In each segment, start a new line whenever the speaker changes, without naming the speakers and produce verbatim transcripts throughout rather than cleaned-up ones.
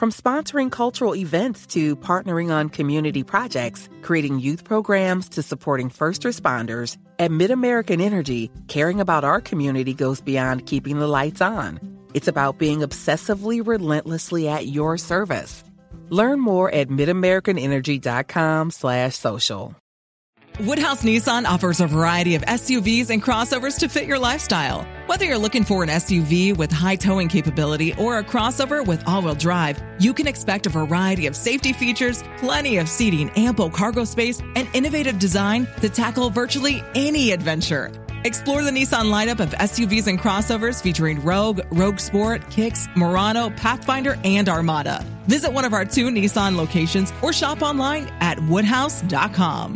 From sponsoring cultural events to partnering on community projects, creating youth programs to supporting first responders, at MidAmerican Energy, caring about our community goes beyond keeping the lights on. It's about being obsessively relentlessly at your service. Learn more at midamericanenergy.com slash social.
Woodhouse Nissan offers a variety of S U Vs and crossovers to fit your lifestyle. Whether you're looking for an S U V with high towing capability or a crossover with all-wheel drive, you can expect a variety of safety features, plenty of seating, ample cargo space, and innovative design to tackle virtually any adventure. Explore the Nissan lineup of S U Vs and crossovers featuring Rogue, Rogue Sport, Kicks, Murano, Pathfinder, and Armada. Visit one of our two Nissan locations or shop online at woodhouse dot com.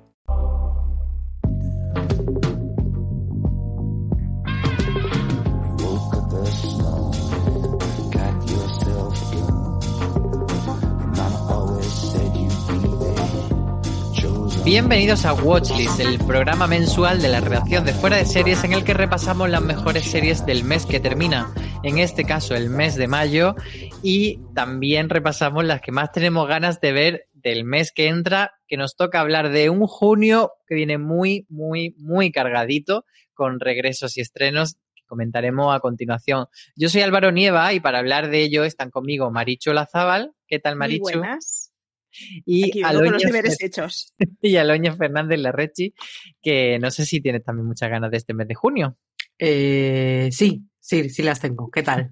Bienvenidos a Watchlist, el programa mensual de la redacción de Fuera de Series en el que repasamos las mejores series del mes que termina, en este caso el mes de mayo, y también repasamos las que más tenemos ganas de ver del mes que entra, que nos toca hablar de un junio que viene muy, muy, muy cargadito, con regresos y estrenos que comentaremos a continuación. Yo soy Álvaro Nieva y para hablar de ello están conmigo Marichu Olazábal. ¿Qué tal, Marichu?
Muy buenas.
Y
Aloña, los deberes hechos.
Y Aloña Fernández Larrechi, que no sé si tienes también muchas ganas de este mes de junio.
Eh, sí, sí, sí las tengo. ¿Qué tal?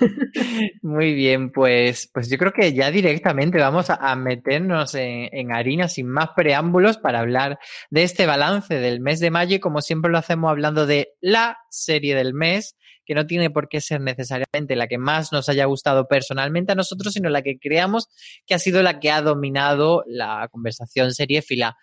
Muy bien, pues, pues yo creo que ya directamente vamos a, a meternos en, en harina sin más preámbulos para hablar de este balance del mes de mayo y como siempre lo hacemos hablando de la serie del mes, que no tiene por qué ser necesariamente la que más nos haya gustado personalmente a nosotros, sino la que creamos que ha sido la que ha dominado la conversación seriéfila.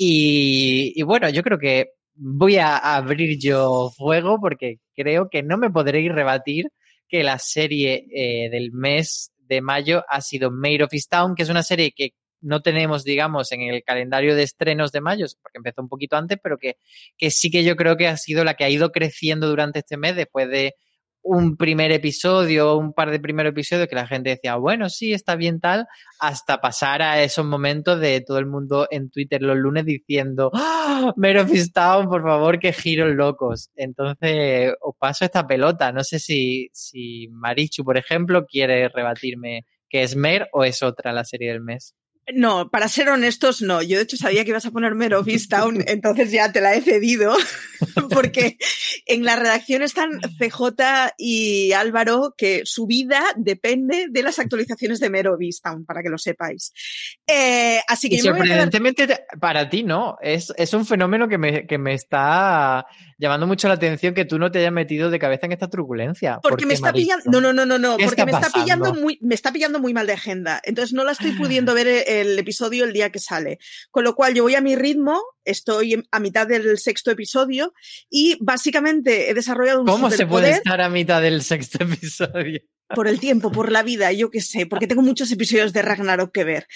Y, y bueno, yo creo que voy a abrir yo fuego porque creo que no me podréis rebatir que la serie eh, del mes de mayo ha sido Mare of Easttown, que es una serie que no tenemos, digamos, en el calendario de estrenos de mayo, porque empezó un poquito antes, pero que, que sí que yo creo que ha sido la que ha ido creciendo durante este mes, después de un primer episodio, un par de primeros episodios que la gente decía, bueno, sí, está bien tal, hasta pasar a esos momentos de todo el mundo en Twitter los lunes diciendo, ¡ah! Mare of Easttown, por favor, qué giros locos. Entonces, os paso esta pelota. No sé si, si Marichu, por ejemplo, quiere rebatirme que es Mare o es otra la serie del mes.
No, para ser honestos, no. Yo, de hecho, sabía que ibas a poner Mare of Easttown, entonces ya te la he cedido, porque en la redacción están C J y Álvaro, que su vida depende de las actualizaciones de Mare of Easttown, para que lo sepáis. Eh, así que
y
yo
sorprendentemente
me voy a quedar...
para ti, ¿no? Es, es un fenómeno que me, que me está llamando mucho la atención que tú no te hayas metido de cabeza en esta truculencia.
Porque me está pillando... No, no, no, no, no. Porque me está,
está
pillando muy, me está pillando muy mal de agenda. Entonces no la estoy pudiendo ver el episodio el día que sale. Con lo cual yo voy a mi ritmo, estoy a mitad del sexto episodio y básicamente he desarrollado un
¿Cómo
superpoder.
se puede estar a mitad del sexto episodio?
Por el tiempo, por la vida, yo qué sé, porque tengo muchos episodios de Ragnarok que ver.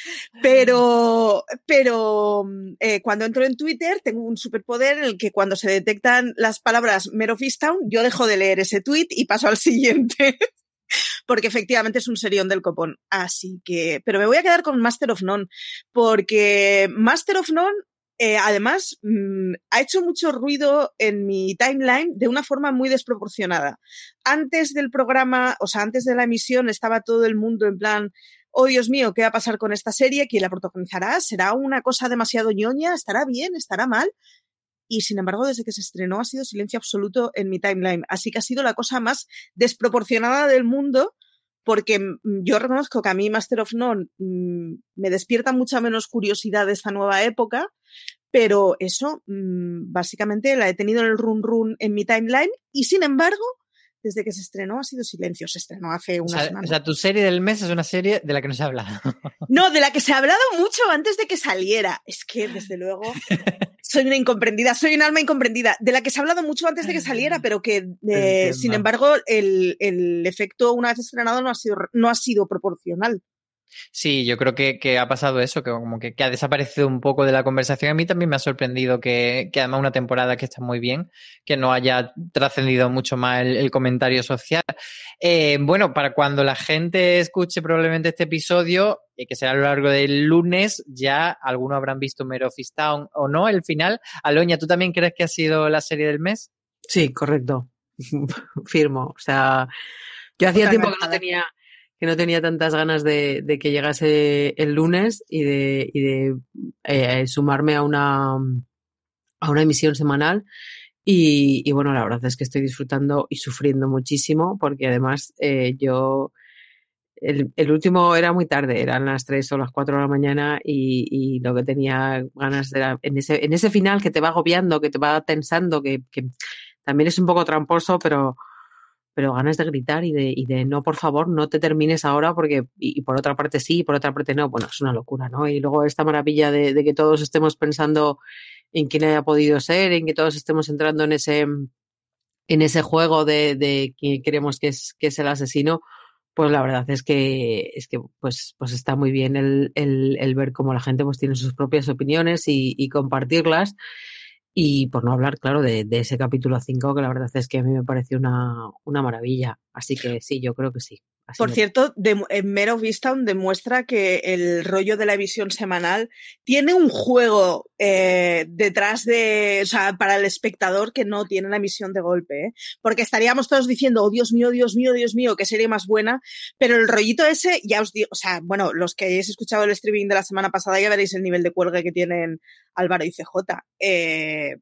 Pero, pero eh, cuando entro en Twitter tengo un superpoder en el que cuando se detectan las palabras Mare of Easttown, yo dejo de leer ese tweet y paso al siguiente. Porque efectivamente es un serión del copón. Así que, pero me voy a quedar con Master of None, porque Master of None Eh, además, mmm, ha hecho mucho ruido en mi timeline de una forma muy desproporcionada. Antes del programa, o sea, antes de la emisión, estaba todo el mundo en plan, oh Dios mío, ¿qué va a pasar con esta serie? ¿Quién la protagonizará? ¿Será una cosa demasiado ñoña? ¿Estará bien? ¿Estará mal? Y sin embargo, desde que se estrenó ha sido silencio absoluto en mi timeline. Así que ha sido la cosa más desproporcionada del mundo, porque yo reconozco que a mí Master of None mmm, me despierta mucha menos curiosidad de esta nueva época, pero eso, mmm, básicamente la he tenido en el run run en mi timeline y sin embargo, desde que se estrenó ha sido silencio. Se estrenó hace una
o sea,
semana.
O sea, tu serie del mes es una serie de la que no se ha hablado.
No, de la que se ha hablado mucho antes de que saliera. Es que, desde luego, soy una incomprendida, soy un alma incomprendida. De la que se ha hablado mucho antes de que saliera, pero que, eh, sin embargo, el, el efecto una vez estrenado no ha sido, no ha sido proporcional.
Sí, yo creo que, que ha pasado eso, que como que, que ha desaparecido un poco de la conversación. A mí también me ha sorprendido que, que además una temporada que está muy bien, que no haya trascendido mucho más el, el comentario social. Eh, bueno, para cuando la gente escuche probablemente este episodio, eh, que será a lo largo del lunes, ya algunos habrán visto Mare of Easttown o no, el final. Aloña, ¿tú también crees que ha sido la serie del mes?
Sí, correcto. Firmo. O sea, yo hacía
Otra
tiempo que no
enganchada.
tenía... que no tenía tantas ganas de, de que llegase el lunes y de, y de eh, sumarme a una, a una emisión semanal. Y, y bueno, la verdad es que estoy disfrutando y sufriendo muchísimo porque además eh, yo... El, el último era muy tarde, eran las tres o las cuatro de la mañana y, y lo que tenía ganas de era en ese, en ese final que te va agobiando, que te va tensando, que, que también es un poco tramposo, pero... pero ganas de gritar y de, y de no, por favor, no te termines ahora porque, y, y por otra parte sí, y por otra parte no, bueno, es una locura, ¿no? Y luego esta maravilla de, de que todos estemos pensando en quién haya podido ser, en que todos estemos entrando en ese, en ese juego de, de quién creemos que es, que es el asesino, pues la verdad es que, es que pues, pues está muy bien el, el, el ver cómo la gente pues tiene sus propias opiniones y, y compartirlas. Y por no hablar, claro, de, de ese capítulo cinco, que la verdad es que a mí me pareció una, una maravilla. Así que sí, yo creo que sí. Así
Por
me...
cierto, de, en Mare of Easttown demuestra que el rollo de la emisión semanal tiene un juego eh, detrás de, o sea, para el espectador que no tiene la emisión de golpe, ¿eh? Porque estaríamos todos diciendo, oh Dios mío, Dios mío, Dios mío, qué serie más buena, pero el rollito ese, ya os digo, o sea, bueno, los que hayáis escuchado el streaming de la semana pasada ya veréis el nivel de cuelgue que tienen Álvaro y C J. Eh,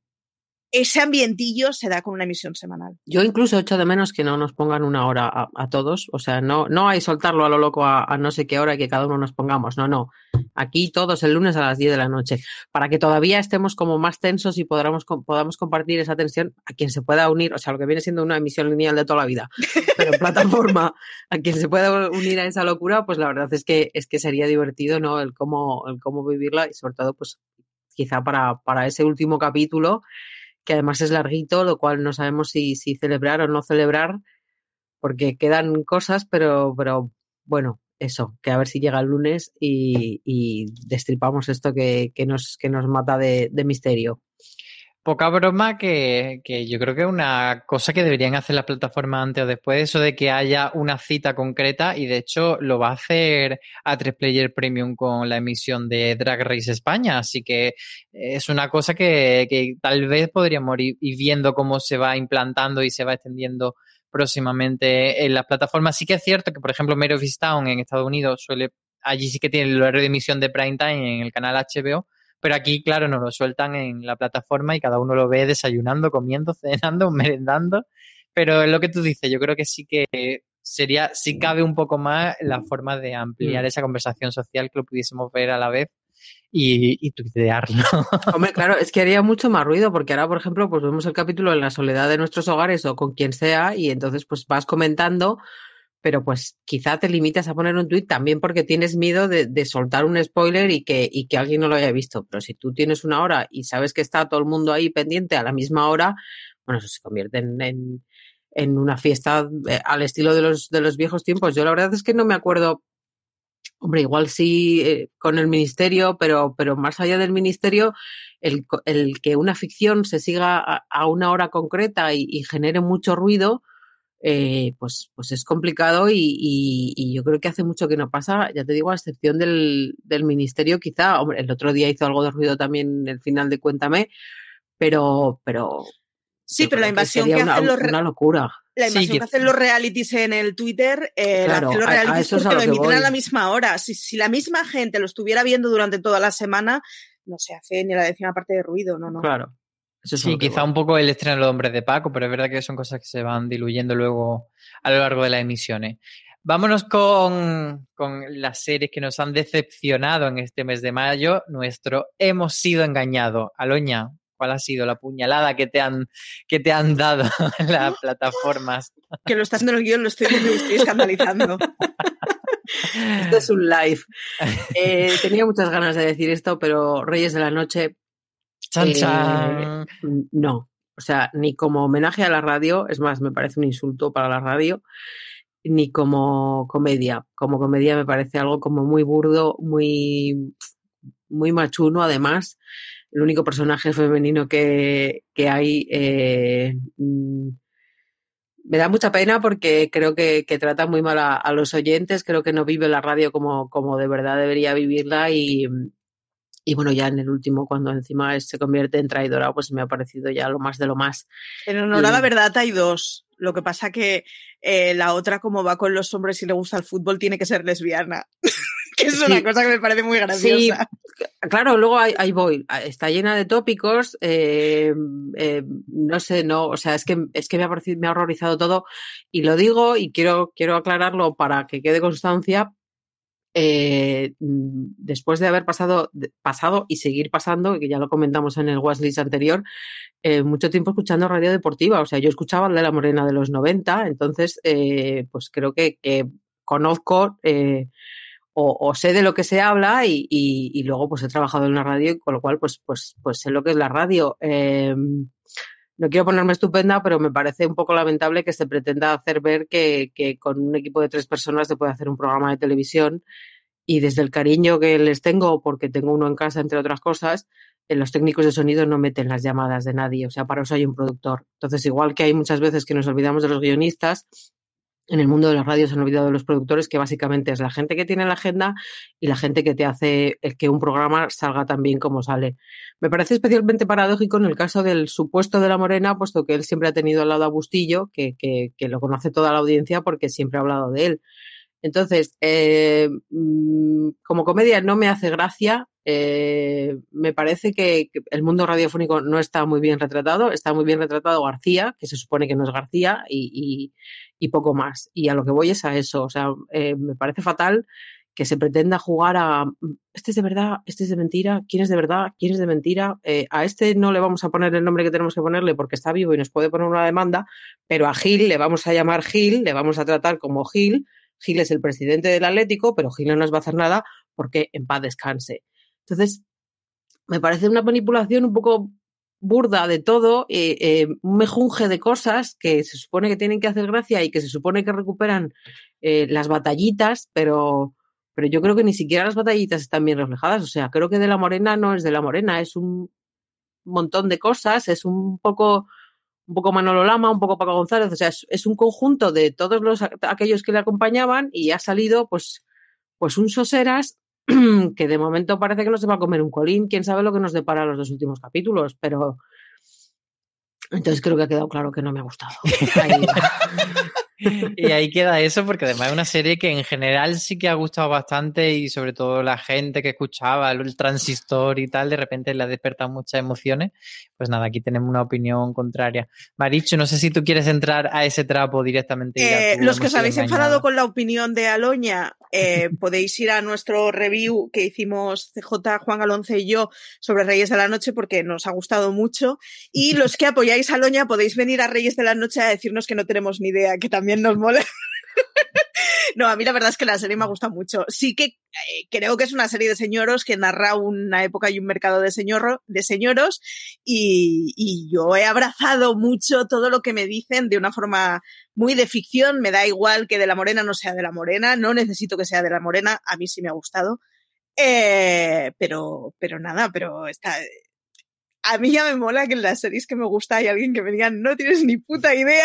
ese ambientillo se da con una emisión semanal.
Yo incluso echo de menos que no nos pongan una hora a, a todos, o sea, no, no hay soltarlo a lo loco a, a no sé qué hora y que cada uno nos pongamos, no, no. Aquí todos el lunes a las diez de la noche, para que todavía estemos como más tensos y podamos, podamos compartir esa tensión a quien se pueda unir, o sea, lo que viene siendo una emisión lineal de toda la vida, pero en plataforma, a quien se pueda unir a esa locura, pues la verdad es que, es que sería divertido, ¿no? El cómo, el cómo vivirla y sobre todo, pues quizá para, para ese último capítulo, que además es larguito, lo cual no sabemos si, si celebrar o no celebrar, porque quedan cosas, pero, pero bueno, eso, que a ver si llega el lunes y, y destripamos esto que, que, nos, que nos mata de, de misterio.
Poca broma que, que yo creo que es una cosa que deberían hacer las plataformas antes o después, eso de que haya una cita concreta, y de hecho lo va a hacer A tres Player Premium con la emisión de Drag Race España, así que es una cosa que, que tal vez podríamos ir, ir viendo cómo se va implantando y se va extendiendo próximamente en las plataformas. Sí que es cierto que, por ejemplo, Mare of Easttown en Estados Unidos suele, allí sí que tiene el horario de emisión de prime time en el canal H B O, pero aquí, claro, nos lo sueltan en la plataforma y cada uno lo ve desayunando, comiendo, cenando, merendando. Pero es lo que tú dices, yo creo que sí que sería, si cabe un poco más, la forma de ampliar mm. esa conversación social, que lo pudiésemos ver a la vez y, y tuitearlo.
Hombre, claro, es que haría mucho más ruido, porque ahora, por ejemplo, pues vemos el capítulo en la soledad de nuestros hogares o con quien sea, y entonces pues vas comentando, pero pues quizá te limitas a poner un tuit también porque tienes miedo de, de soltar un spoiler y que, y que alguien no lo haya visto. Pero si tú tienes una hora y sabes que está todo el mundo ahí pendiente a la misma hora, bueno, eso se convierte en, en, en una fiesta eh, al estilo de los, de los viejos tiempos. Yo la verdad es que no me acuerdo, hombre, igual sí eh, con el ministerio, pero, pero más allá del ministerio, el, el que una ficción se siga a, a una hora concreta y, y genere mucho ruido, Eh, pues, pues es complicado y, y, y yo creo que hace mucho que no pasa, ya te digo, a excepción del, del ministerio, quizá, hombre, el otro día hizo algo de ruido también el final de Cuéntame, pero, pero
sí, pero la invasión que, que
una,
hacen los
una locura.
La invasión
sí, que...
que hacen los realities en el Twitter, eh,
claro,
la hacen los realities
a, a
porque
lo,
lo emiten
voy.
a la misma hora. Si, si la misma gente lo estuviera viendo durante toda la semana, no se hace ni la décima parte de ruido, no, no.
Claro. Eso
sí, quizá voy. Un poco el estreno de Los Hombres de Paco, pero es verdad que son cosas que se van diluyendo luego a lo largo de las emisiones. Vámonos con, con las series que nos han decepcionado en este mes de mayo. Nuestro Hemos sido engañados. Aloña, ¿cuál ha sido la puñalada que te han, que te han dado las plataformas?
Que lo está haciendo el guión, lo estoy viendo y estoy escandalizando.
Esto es un live. Eh, tenía muchas ganas de decir esto, pero Reyes de la Noche...
Chan, chan.
Eh, no, o sea, ni como homenaje a la radio, es más, me parece un insulto para la radio, ni como comedia. Como comedia me parece algo como muy burdo, muy, muy machuno, además. El único personaje femenino que, que hay eh, me da mucha pena porque creo que, que trata muy mal a, a los oyentes, creo que no vive la radio como, como de verdad debería vivirla y, y bueno, ya en el último, cuando encima se convierte en traidora, pues me ha parecido ya lo más de lo más.
En honor y... a la verdad hay dos. Lo que pasa que eh, la otra, como va con los hombres y le gusta el fútbol, tiene que ser lesbiana. Que es una sí. cosa que me parece muy graciosa.
Sí, claro, luego ahí, ahí voy. Está llena de tópicos. Eh, eh, no sé, no, o sea, es que, es que me, ha parecido, me ha horrorizado todo. Y lo digo y quiero, quiero aclararlo para que quede constancia. Eh, después de haber pasado, pasado y seguir pasando, que ya lo comentamos en el Watchlist anterior, eh, mucho tiempo escuchando radio deportiva. O sea, yo escuchaba el de La Morena de los noventa, entonces, eh, pues creo que, que conozco eh, o, o sé de lo que se habla y, y, y luego pues he trabajado en la radio, con lo cual pues, pues, pues sé lo que es la radio. Eh, No quiero ponerme estupenda, pero me parece un poco lamentable que se pretenda hacer ver que, que con un equipo de tres personas se puede hacer un programa de televisión y desde el cariño que les tengo, porque tengo uno en casa, entre otras cosas, los técnicos de sonido no meten las llamadas de nadie, o sea, para eso hay un productor. Entonces, igual que hay muchas veces que nos olvidamos de los guionistas, en el mundo de la radio se han olvidado de los productores, que básicamente es la gente que tiene la agenda y la gente que te hace que un programa salga tan bien como sale. Me parece especialmente paradójico en el caso del supuesto de La Morena, puesto que él siempre ha tenido al lado a Bustillo, que, que, que lo conoce toda la audiencia porque siempre ha hablado de él. Entonces, eh, como comedia no me hace gracia. Eh, me parece que, que el mundo radiofónico no está muy bien retratado. Está muy bien retratado García, que se supone que no es García, y, y, y poco más. Y a lo que voy es a eso. O sea, eh, me parece fatal que se pretenda jugar a este es de verdad, este es de mentira, quién es de verdad, quién es de mentira. Eh, a este no le vamos a poner el nombre que tenemos que ponerle porque está vivo y nos puede poner una demanda, pero a Gil le vamos a llamar Gil, le vamos a tratar como Gil. Gil es el presidente del Atlético, pero Gil no nos va a hacer nada porque en paz descanse. Entonces, me parece una manipulación un poco burda de todo, eh, eh, un mejunje de cosas que se supone que tienen que hacer gracia y que se supone que recuperan eh, las batallitas, pero, pero yo creo que ni siquiera las batallitas están bien reflejadas. O sea, creo que de La Morena no es de La Morena, es un montón de cosas, es un poco... un poco Manolo Lama, un poco Paco González, o sea, es, es un conjunto de todos los aquellos que le acompañaban y ha salido pues, pues un soseras que de momento parece que no se va a comer un colín, quién sabe lo que nos depara los dos últimos capítulos, pero entonces creo que ha quedado claro que no me ha gustado. Ahí
Y ahí queda eso, porque además es una serie que en general sí que ha gustado bastante y sobre todo la gente que escuchaba el transistor y tal, de repente le ha despertado muchas emociones. Pues nada, aquí tenemos una opinión contraria. Marichu, no sé si tú quieres entrar a ese trapo directamente.
Eh, los que os habéis engañado. enfadado con la opinión de Aloña, eh, podéis ir a nuestro review que hicimos C J, Juan Alonce y yo sobre Reyes de la Noche porque nos ha gustado mucho. Y los que apoyáis a Aloña podéis venir a Reyes de la Noche a decirnos que no tenemos ni idea, que también nos mola. No, a mí la verdad es que la serie me ha gustado mucho. Sí que eh, creo que es una serie de señoros que narra una época y un mercado de, señor, de señoros y, y yo he abrazado mucho todo lo que me dicen de una forma muy de ficción. Me da igual que de La Morena no sea de La Morena, no necesito que sea de La Morena, a mí sí me ha gustado. Eh, pero, pero nada, pero está... A mí ya me mola que en las series que me gusta hay alguien que me diga no tienes ni puta idea.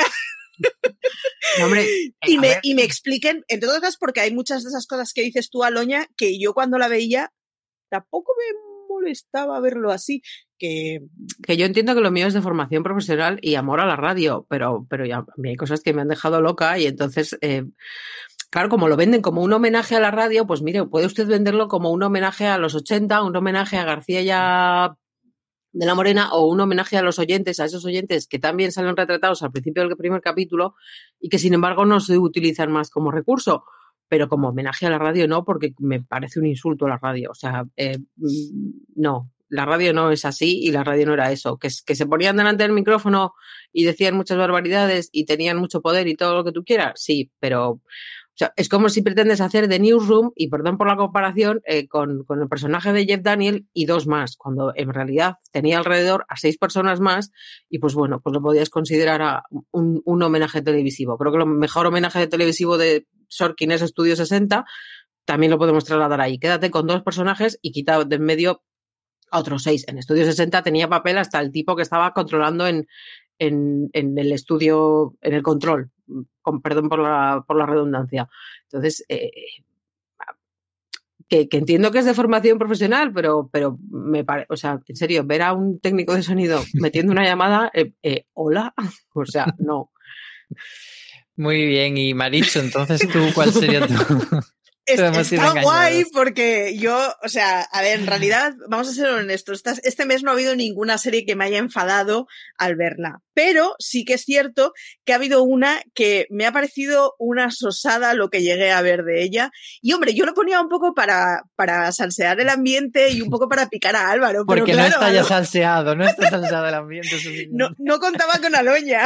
No, hombre,
y, me, y me expliquen, entre otras cosas, porque hay muchas de esas cosas que dices tú, Aloña, que yo cuando la veía tampoco me molestaba verlo así. Que,
que yo entiendo que lo mío es de formación profesional y amor a la radio, pero, pero ya, a mí hay cosas que me han dejado loca y entonces... Eh, claro, como lo venden como un homenaje a la radio, pues mire, puede usted venderlo como un homenaje a los ochenta, un homenaje a García ya de La Morena o un homenaje a los oyentes, a esos oyentes que también salen retratados al principio del primer capítulo y que sin embargo no se utilizan más como recurso, pero como homenaje a la radio no, porque me parece un insulto a la radio. O sea, eh, no, la radio no es así y la radio no era eso, que, que se ponían delante del micrófono y decían muchas barbaridades y tenían mucho poder y todo lo que tú quieras, sí, pero... sea, es como si pretendes hacer The Newsroom, y perdón por la comparación, eh, con, con el personaje de Jeff Daniel y dos más, cuando en realidad tenía alrededor a seis personas más y pues bueno, pues lo podías considerar a un, un homenaje televisivo. Creo que el mejor homenaje televisivo de Sorkin es Estudio sesenta, también lo podemos trasladar ahí. Quédate con dos personajes y quita de en medio a otros seis. En Estudio sesenta tenía papel hasta el tipo que estaba controlando en, en, en el estudio, en el control, con perdón por la, por la redundancia. Entonces, eh, que, que entiendo que es de formación profesional, pero, pero me parece, o sea, en serio, ver a un técnico de sonido metiendo una llamada, eh, eh, hola, o sea, no.
Muy bien, y Marichu, entonces tú, ¿cuál sería tu...?
Es, está guay porque yo, o sea, a ver, en realidad, vamos a ser honestos, este mes no ha habido ninguna serie que me haya enfadado al verla, pero sí que es cierto que ha habido una que me ha parecido una sosada lo que llegué a ver de ella, y hombre, yo lo ponía un poco para, para salsear el ambiente y un poco para picar a Álvaro.
Porque
pero
no
claro,
está ya salseado, no está salseado el ambiente.
No, no contaba con Aloña.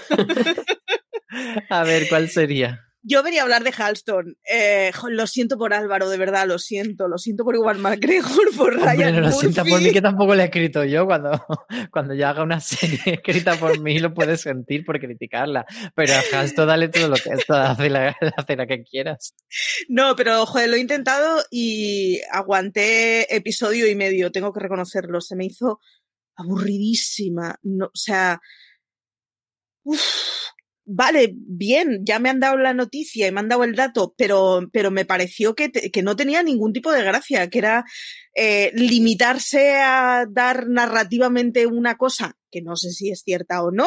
A ver, ¿cuál sería?
Yo venía a hablar de Halston. Eh, lo siento por Álvaro, de verdad, lo siento. Lo siento por Ewan McGregor, por Ryan
Hombre, no lo
Murphy.
siento por mí, que tampoco lo he escrito yo. Cuando, cuando yo haga una serie escrita por mí, lo puedes sentir por criticarla. Pero a Halston dale todo lo que es, hace la, hace la que quieras.
No, pero joder, lo he intentado y aguanté episodio y medio, tengo que reconocerlo. Se me hizo aburridísima. No, o sea... Uf. Vale, bien, ya me han dado la noticia y me han dado el dato, pero, pero me pareció que, te, que no tenía ningún tipo de gracia, que era eh, limitarse a dar narrativamente una cosa, que no sé si es cierta o no,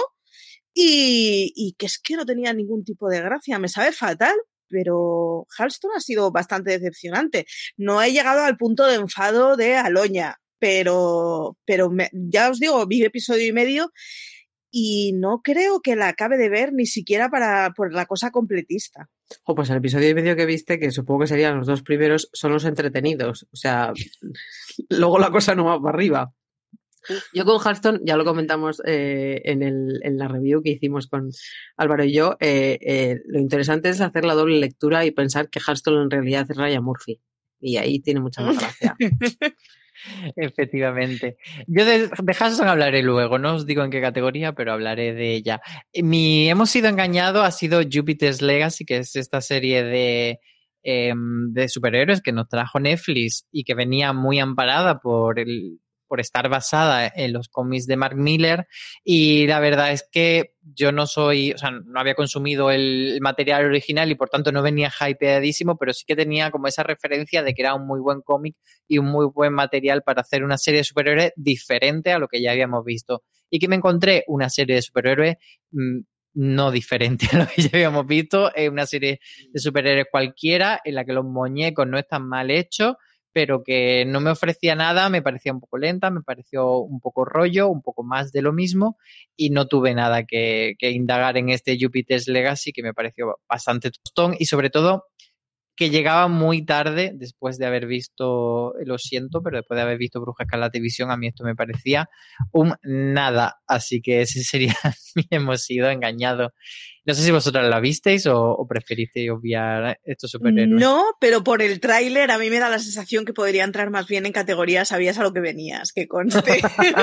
y, y que es que no tenía ningún tipo de gracia. Me sabe fatal, pero Halston ha sido bastante decepcionante. No he llegado al punto de enfado de Aloña, pero, pero me, ya os digo, vi episodio y medio y no creo que la acabe de ver ni siquiera para por la cosa completista.
Oh, pues el episodio y medio que viste, que supongo que serían los dos primeros, son los entretenidos. O sea, luego la cosa no va para arriba. Yo con Halston, ya lo comentamos eh, en, el, en la review que hicimos con Álvaro y yo, eh, eh, lo interesante es hacer la doble lectura y pensar que Halston en realidad es Ryan Murphy. Y ahí tiene mucha más gracia.
Efectivamente. Yo de, de Halston hablaré luego, no os digo en qué categoría, pero hablaré de ella. Mi hemos sido engañados ha sido Jupiter's Legacy, que es esta serie de, eh, de superhéroes que nos trajo Netflix y que venía muy amparada por el por estar basada en los cómics de Mark Millar, y la verdad es que yo no soy, o sea, no había consumido el material original y por tanto no venía hypeadísimo, pero sí que tenía como esa referencia de que era un muy buen cómic y un muy buen material para hacer una serie de superhéroes diferente a lo que ya habíamos visto. Y que me encontré una serie de superhéroes mmm, no diferente a lo que ya habíamos visto, es una serie de superhéroes cualquiera en la que los muñecos no están mal hechos, pero que no me ofrecía nada, me parecía un poco lenta, me pareció un poco rollo, un poco más de lo mismo, y no tuve nada que, que indagar en este Jupiter's Legacy, que me pareció bastante tostón, y sobre todo que llegaba muy tarde después de haber visto, lo siento, pero después de haber visto Bruja Escarlata y Visión, a mí esto me parecía un nada, así que ese sería mi hemos sido engañados. No sé si vosotras la visteis o, o preferisteis obviar estos superhéroes.
No, pero por el tráiler a mí me da la sensación que podría entrar más bien en categoría sabías a lo que venías, que conste.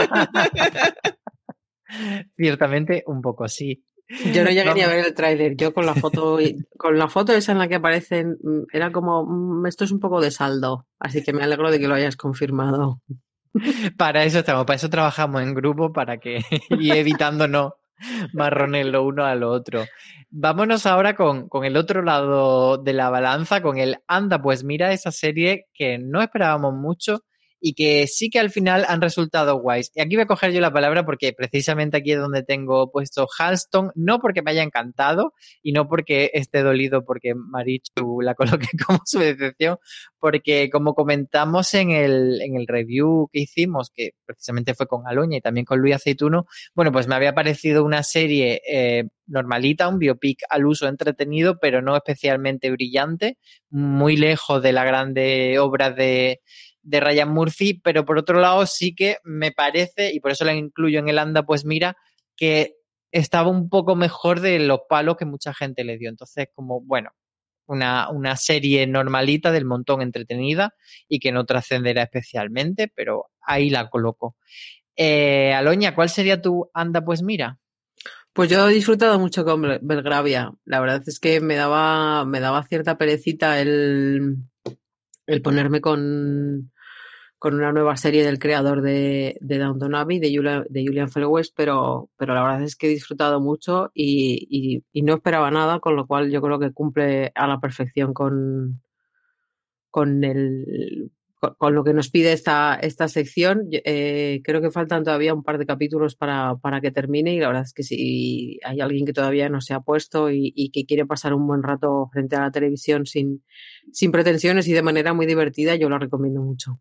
Ciertamente un poco sí.
Yo no llegué ni a ver el tráiler. Yo con la foto con la foto esa en la que aparecen era como, esto es un poco de saldo, así que me alegro de que lo hayas confirmado.
Para eso estamos, para eso trabajamos en grupo, para que y evitándonos marrones lo uno al otro. Vámonos ahora con, con el otro lado de la balanza, con el anda, pues mira esa serie que no esperábamos mucho y que sí que al final han resultado guays. Y aquí voy a coger yo la palabra porque precisamente aquí es donde tengo puesto Halston, no porque me haya encantado y no porque esté dolido porque Marichu la coloque como su decepción, porque como comentamos en el, en el review que hicimos, que precisamente fue con Aloña y también con Luis Aceituno, bueno, pues me había parecido una serie eh, normalita, un biopic al uso entretenido, pero no especialmente brillante, muy lejos de la grande obra de de Ryan Murphy, pero por otro lado sí que me parece, y por eso la incluyo en el anda, pues mira, que estaba un poco mejor de los palos que mucha gente le dio. Entonces, como, bueno, una, una serie normalita del montón, entretenida y que no trascenderá especialmente, pero ahí la coloco. Eh, Aloña, ¿cuál sería tu anda pues mira?
Pues yo he disfrutado mucho con Belgravia. La verdad es que me daba, me daba cierta perecita el, el ponerme con, con una nueva serie del creador de, de Downton Abbey, de, Julia, de Julian Fellowes, pero, pero la verdad es que he disfrutado mucho y, y, y no esperaba nada, con lo cual yo creo que cumple a la perfección con, con el... con lo que nos pide esta, esta sección. Eh, creo que faltan todavía un par de capítulos para, para que termine, y la verdad es que si hay alguien que todavía no se ha puesto y, y que quiere pasar un buen rato frente a la televisión sin, sin pretensiones y de manera muy divertida, yo lo recomiendo mucho.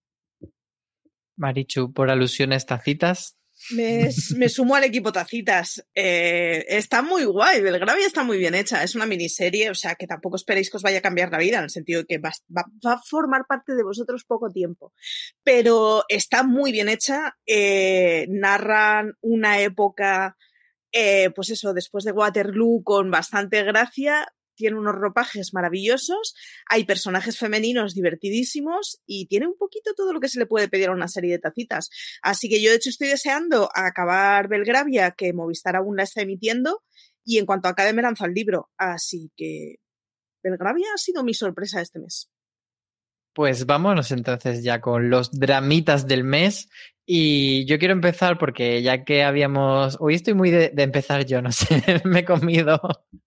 Marichu, por alusiones tacitas.
Me, me sumo al equipo tacitas. Eh, está muy guay, Belgravia está muy bien hecha. Es una miniserie, o sea que tampoco esperéis que os vaya a cambiar la vida, en el sentido de que va, va, va a formar parte de vosotros poco tiempo. Pero está muy bien hecha. Eh, narran una época, eh, pues eso, después de Waterloo, con bastante gracia. Tiene unos ropajes maravillosos, hay personajes femeninos divertidísimos y tiene un poquito todo lo que se le puede pedir a una serie de tacitas. Así que yo de hecho estoy deseando acabar Belgravia, que Movistar aún la está emitiendo, y en cuanto acabe me lanzo al libro. Así que Belgravia ha sido mi sorpresa este mes.
Pues vámonos entonces ya con los dramitas del mes. Y yo quiero empezar porque ya que habíamos... Hoy estoy muy de, de empezar yo, no sé, me he comido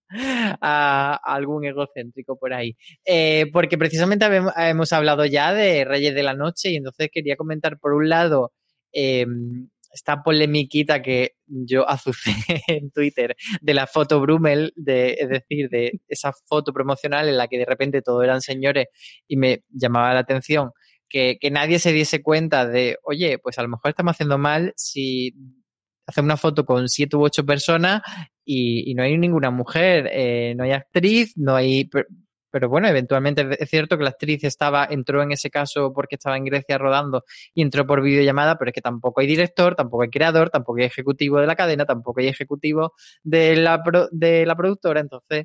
a, a algún egocéntrico por ahí. Eh, porque precisamente hemos, hemos hablado ya de Reyes de la Noche y entonces quería comentar por un lado eh, esta polemiquita que yo azucé en Twitter de la foto Brummel, de, es decir, de esa foto promocional en la que de repente todos eran señores y me llamaba la atención que, que nadie se diese cuenta de, oye, pues a lo mejor estamos haciendo mal si hacemos una foto con siete u ocho personas y, y no hay ninguna mujer, eh, no hay actriz, no hay... Pero, pero bueno, eventualmente es cierto que la actriz estaba, entró en ese caso porque estaba en Grecia rodando y entró por videollamada, pero es que tampoco hay director, tampoco hay creador, tampoco hay ejecutivo de la cadena, tampoco hay ejecutivo de la, pro, de la productora. Entonces,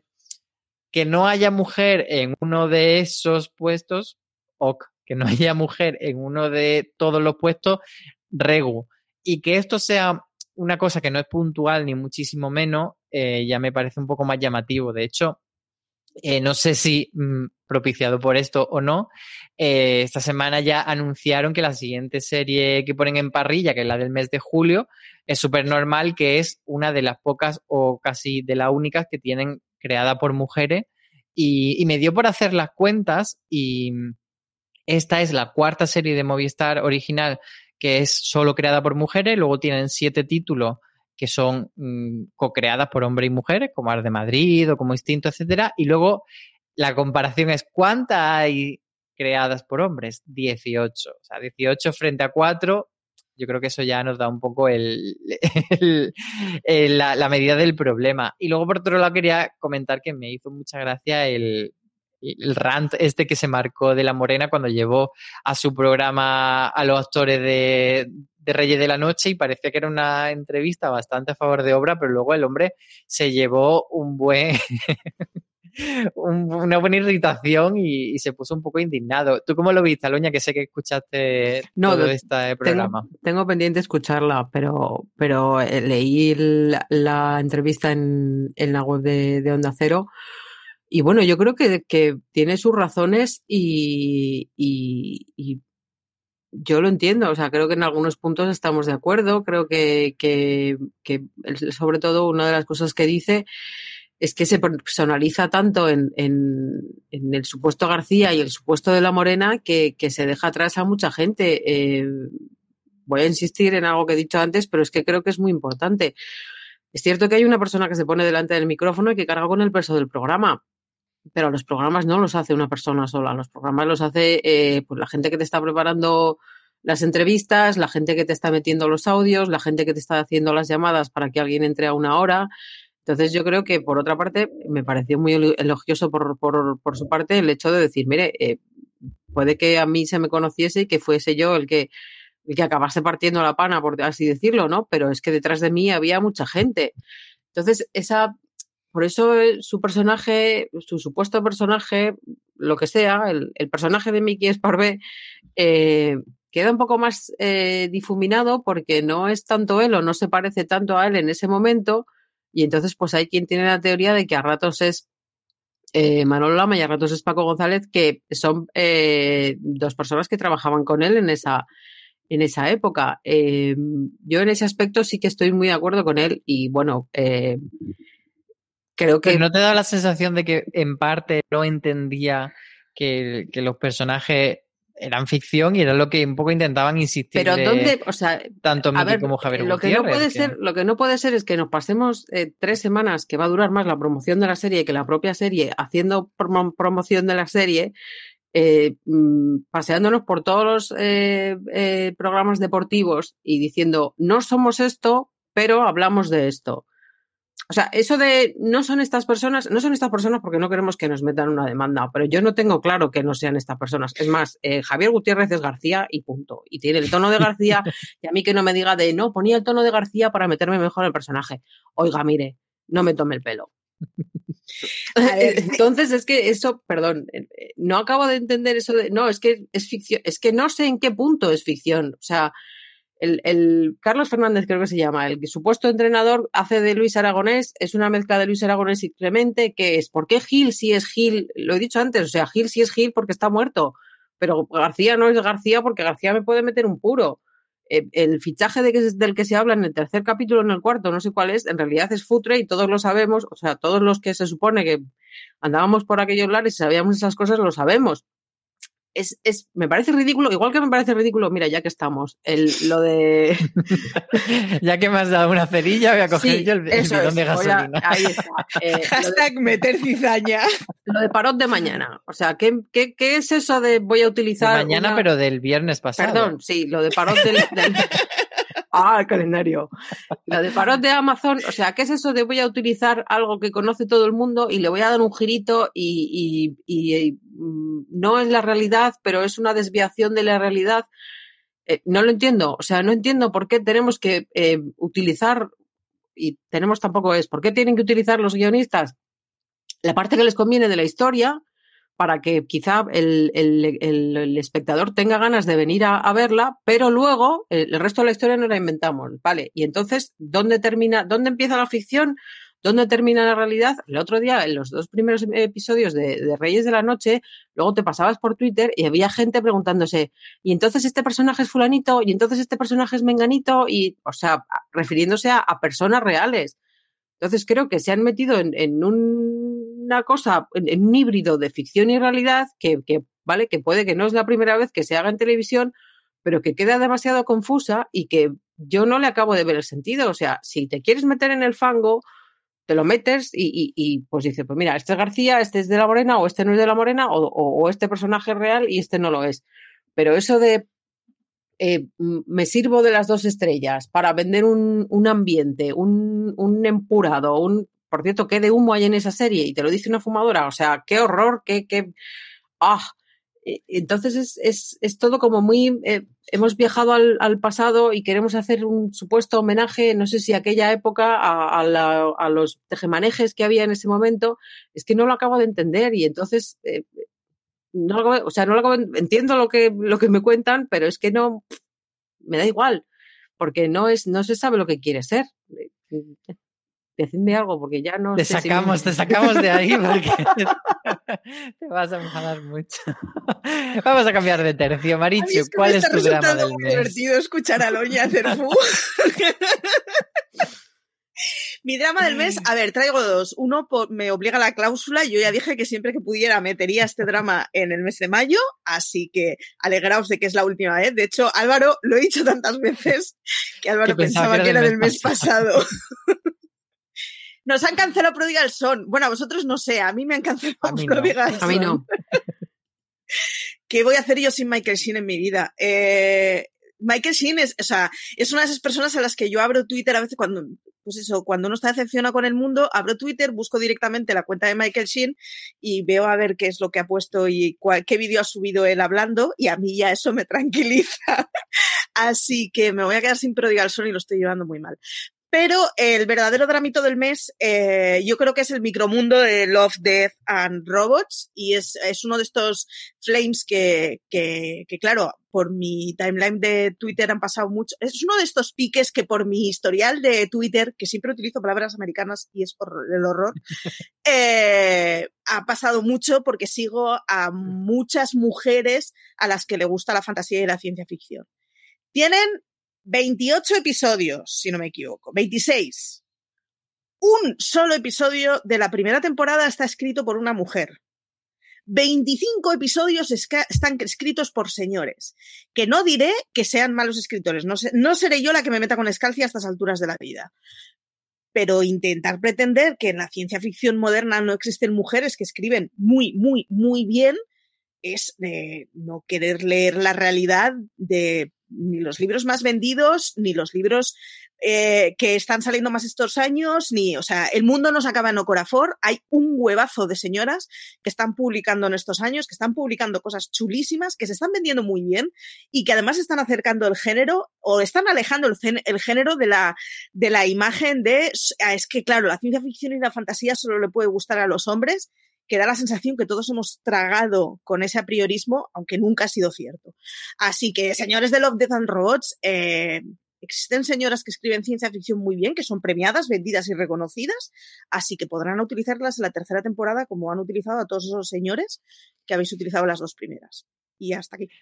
que no haya mujer en uno de esos puestos, ok, que no haya mujer en uno de todos los puestos, regu. Y que esto sea una cosa que no es puntual ni muchísimo menos, eh, ya me parece un poco más llamativo. De hecho, eh, no sé si mmm, propiciado por esto o no, eh, esta semana ya anunciaron que la siguiente serie que ponen en parrilla, que es la del mes de julio, es súper normal, que es una de las pocas o casi de las únicas que tienen creada por mujeres. Y, y me dio por hacer las cuentas y esta es la cuarta serie de Movistar original que es solo creada por mujeres. Luego tienen siete títulos que son mmm, co-creadas por hombres y mujeres, como Ar de Madrid o como Instinto, etcétera. Y luego la comparación es ¿cuántas hay creadas por hombres? dieciocho. O sea, dieciocho frente a cuatro. Yo creo que eso ya nos da un poco el, el, el, la, la medida del problema. Y luego, por otro lado, quería comentar que me hizo mucha gracia el, el rant este que se marcó de La Morena cuando llevó a su programa a los actores de, de Reyes de la Noche y parecía que era una entrevista bastante a favor de obra, pero luego el hombre se llevó un buen... una buena irritación y, y se puso un poco indignado. ¿Tú cómo lo viste, Aloña? Que sé que escuchaste
no,
todo este programa.
Tengo, tengo pendiente escucharla, pero, pero leí la, la entrevista en, en la web de, de Onda Cero. Y bueno, yo creo que, que tiene sus razones y, y, y yo lo entiendo. O sea, creo que en algunos puntos estamos de acuerdo. Creo que, que, que sobre todo una de las cosas que dice es que se personaliza tanto en, en, en el supuesto García y el supuesto de La Morena que, que se deja atrás a mucha gente. Eh, voy a insistir en algo que he dicho antes, pero es que creo que es muy importante. Es cierto que hay una persona que se pone delante del micrófono y que carga con el peso del programa, pero los programas no los hace una persona sola. Los programas los hace eh, pues la gente que te está preparando las entrevistas, la gente que te está metiendo los audios, la gente que te está haciendo las llamadas para que alguien entre a una hora. Entonces yo creo que, por otra parte, me pareció muy elogioso por, por, por su parte el hecho de decir, mire, eh, puede que a mí se me conociese y que fuese yo el que, el que acabase partiendo la pana, por así decirlo, ¿no? Pero es que detrás de mí había mucha gente. Entonces, esa, por eso su personaje, su supuesto personaje, lo que sea, el, el personaje de Miki Esparvé, eh, queda un poco más eh, difuminado porque no es tanto él o no se parece tanto a él en ese momento, y entonces pues hay quien tiene la teoría de que a ratos es eh, Manolo Lama y a ratos es Paco González, que son eh, dos personas que trabajaban con él en esa, en esa época. Eh, yo en ese aspecto sí que estoy muy de acuerdo con él y bueno, eh, creo que...
Pero ¿no te da la sensación de que en parte no entendía que, que los personajes eran ficción y era lo que un poco intentaban insistir?
Pero dónde, o sea,
tanto Miki
a ver,
como Javier
lo que
Gutiérrez,
no puede
que...
ser, lo que no puede ser es que nos pasemos eh, tres semanas, que va a durar más la promoción de la serie que la propia serie, haciendo prom- promoción de la serie, eh, mmm, paseándonos por todos los eh, eh, programas deportivos y diciendo no somos esto, pero hablamos de esto. O sea, eso de no son estas personas, no son estas personas porque no queremos que nos metan una demanda, pero yo no tengo claro que no sean estas personas. Es más, eh, Javier Gutiérrez es García y punto. Y tiene el tono de García y a mí que no me diga de no, ponía el tono de García para meterme mejor en el personaje. Oiga, mire, no me tome el pelo. Entonces es que eso, perdón, no acabo de entender eso de, no, es que es ficción, es que no sé en qué punto es ficción. O sea, El, el Carlos Fernández creo que se llama, el supuesto entrenador hace de Luis Aragonés, es una mezcla de Luis Aragonés y Clemente, que es, ¿por qué Gil sí es Gil? Lo he dicho antes, o sea, Gil sí es Gil porque está muerto, pero García no es García porque García me puede meter un puro. Eh, el fichaje de que, del que se habla en el tercer capítulo, en el cuarto, no sé cuál es, en realidad es futre y todos lo sabemos, o sea, todos los que se supone que andábamos por aquellos lares y sabíamos esas cosas, lo sabemos. Es, es, me parece ridículo, igual que me parece ridículo, mira, ya que estamos, el, lo de...
ya que me has dado una cerilla, voy a coger
sí,
yo el, el bidón de gasolina.
A, ahí está. Eh,
Hashtag
de,
meter cizaña.
Lo de parot de mañana. O sea, ¿qué, qué, qué es eso de voy a utilizar...
De mañana, una... pero del viernes pasado.
Perdón, sí, lo de parot del... del... Ah, el calendario. Lo de parot de Amazon, o sea, ¿qué es eso de voy a utilizar algo que conoce todo el mundo y le voy a dar un girito y, y, y, y no es la realidad, pero es una desviación de la realidad? Eh, no lo entiendo. O sea, no entiendo por qué tenemos que eh, utilizar, y tenemos tampoco es, ¿por qué tienen que utilizar los guionistas la parte que les conviene de la historia para que quizá el, el, el, el espectador tenga ganas de venir a, a verla, pero luego el, el resto de la historia no la inventamos, ¿vale? Y entonces, ¿dónde termina, dónde empieza la ficción? ¿Dónde termina la realidad? El otro día, en los dos primeros episodios de, de Reyes de la Noche, luego te pasabas por Twitter y había gente preguntándose, y entonces este personaje es fulanito, y entonces este personaje es menganito, y, o sea, refiriéndose a, a personas reales. Entonces creo que se han metido en, en un, una cosa, en, en un híbrido de ficción y realidad que, que, vale, que puede que no es la primera vez que se haga en televisión, pero que queda demasiado confusa y que yo no le acabo de ver el sentido. O sea, si te quieres meter en el fango, te lo metes y, y, y pues dices, pues mira, este es García, este es de la Morena, o este no es de la Morena, o, o, o este personaje es real y este no lo es. Pero eso de Eh, me sirvo de las dos estrellas para vender un, un ambiente, un, un empurado, un, por cierto, qué de humo hay en esa serie y te lo dice una fumadora, o sea, qué horror, qué, qué, ah, entonces es, es, es todo como muy, eh, hemos viajado al, al pasado y queremos hacer un supuesto homenaje, no sé si a aquella época, a, a, la, a los tejemanejes que había en ese momento, es que no lo acabo de entender y entonces... Eh, No, o sea, no lo acabo, entiendo lo que, lo que me cuentan, pero es que no, me da igual, porque no es, no se sabe lo que quiere ser. Decidme algo, porque ya no
te
sé
sacamos, si me... te sacamos de ahí porque te vas a enfadar mucho. Vamos a cambiar de tercio. Marichu, es que ¿cuál es tu drama del
muy
mes?
divertido escuchar a Loña hacer fu. Mi drama del mes, a ver, traigo dos. Uno, por, me obliga la cláusula. Yo ya dije que siempre que pudiera metería este drama en el mes de mayo, así que alegraos de que es la última vez. De hecho, Álvaro, lo he dicho tantas veces que Álvaro que pensaba, pensaba que era, que era del mes pasado. pasado. Nos han cancelado Prodigal Son. Bueno, a vosotros no sé, a mí me han cancelado a mí Prodigal
no.
Son.
A mí no.
¿Qué voy a hacer yo sin Michael Sheen en mi vida? Eh... Michael Sheen es, o sea, es una de esas personas a las que yo abro Twitter a veces cuando, pues eso, cuando uno está decepcionado con el mundo, abro Twitter, busco directamente la cuenta de Michael Sheen y veo a ver qué es lo que ha puesto y cuál, qué vídeo ha subido él hablando y a mí ya eso me tranquiliza. Así que me voy a quedar sin Prodigal Son y lo estoy llevando muy mal. Pero el verdadero dramito del mes eh, yo creo que es el micromundo de Love, Death and Robots, y es, es uno de estos flames que, que, que, claro, por mi timeline de Twitter han pasado mucho. Es uno de estos piques que por mi historial de Twitter, que siempre utilizo palabras americanas y es horror, el horror, eh, ha pasado mucho porque sigo a muchas mujeres a las que le gusta la fantasía y la ciencia ficción. Tienen veintiocho episodios, si no me equivoco, veintiséis. Un solo episodio de la primera temporada está escrito por una mujer. veinticinco episodios esca- están escritos por señores, que no diré que sean malos escritores, no, sé, no seré yo la que me meta con Scalzi a estas alturas de la vida. Pero intentar pretender que en la ciencia ficción moderna no existen mujeres que escriben muy, muy, muy bien es de no querer leer la realidad de ni los libros más vendidos, ni los libros eh, que están saliendo más estos años, ni, o sea, el mundo no se acaba en Ocorafor. Hay un huevazo de señoras que están publicando en estos años, que están publicando cosas chulísimas, que se están vendiendo muy bien y que además están acercando el género o están alejando el, el género de la, de la imagen de, es que claro, la ciencia ficción y la fantasía solo le puede gustar a los hombres, que da la sensación que todos hemos tragado con ese apriorismo, aunque nunca ha sido cierto. Así que, señores de Love, Death and Robots, eh, existen señoras que escriben ciencia ficción muy bien, que son premiadas, vendidas y reconocidas, así que podrán utilizarlas en la tercera temporada como han utilizado a todos esos señores que habéis utilizado las dos primeras. Y hasta aquí.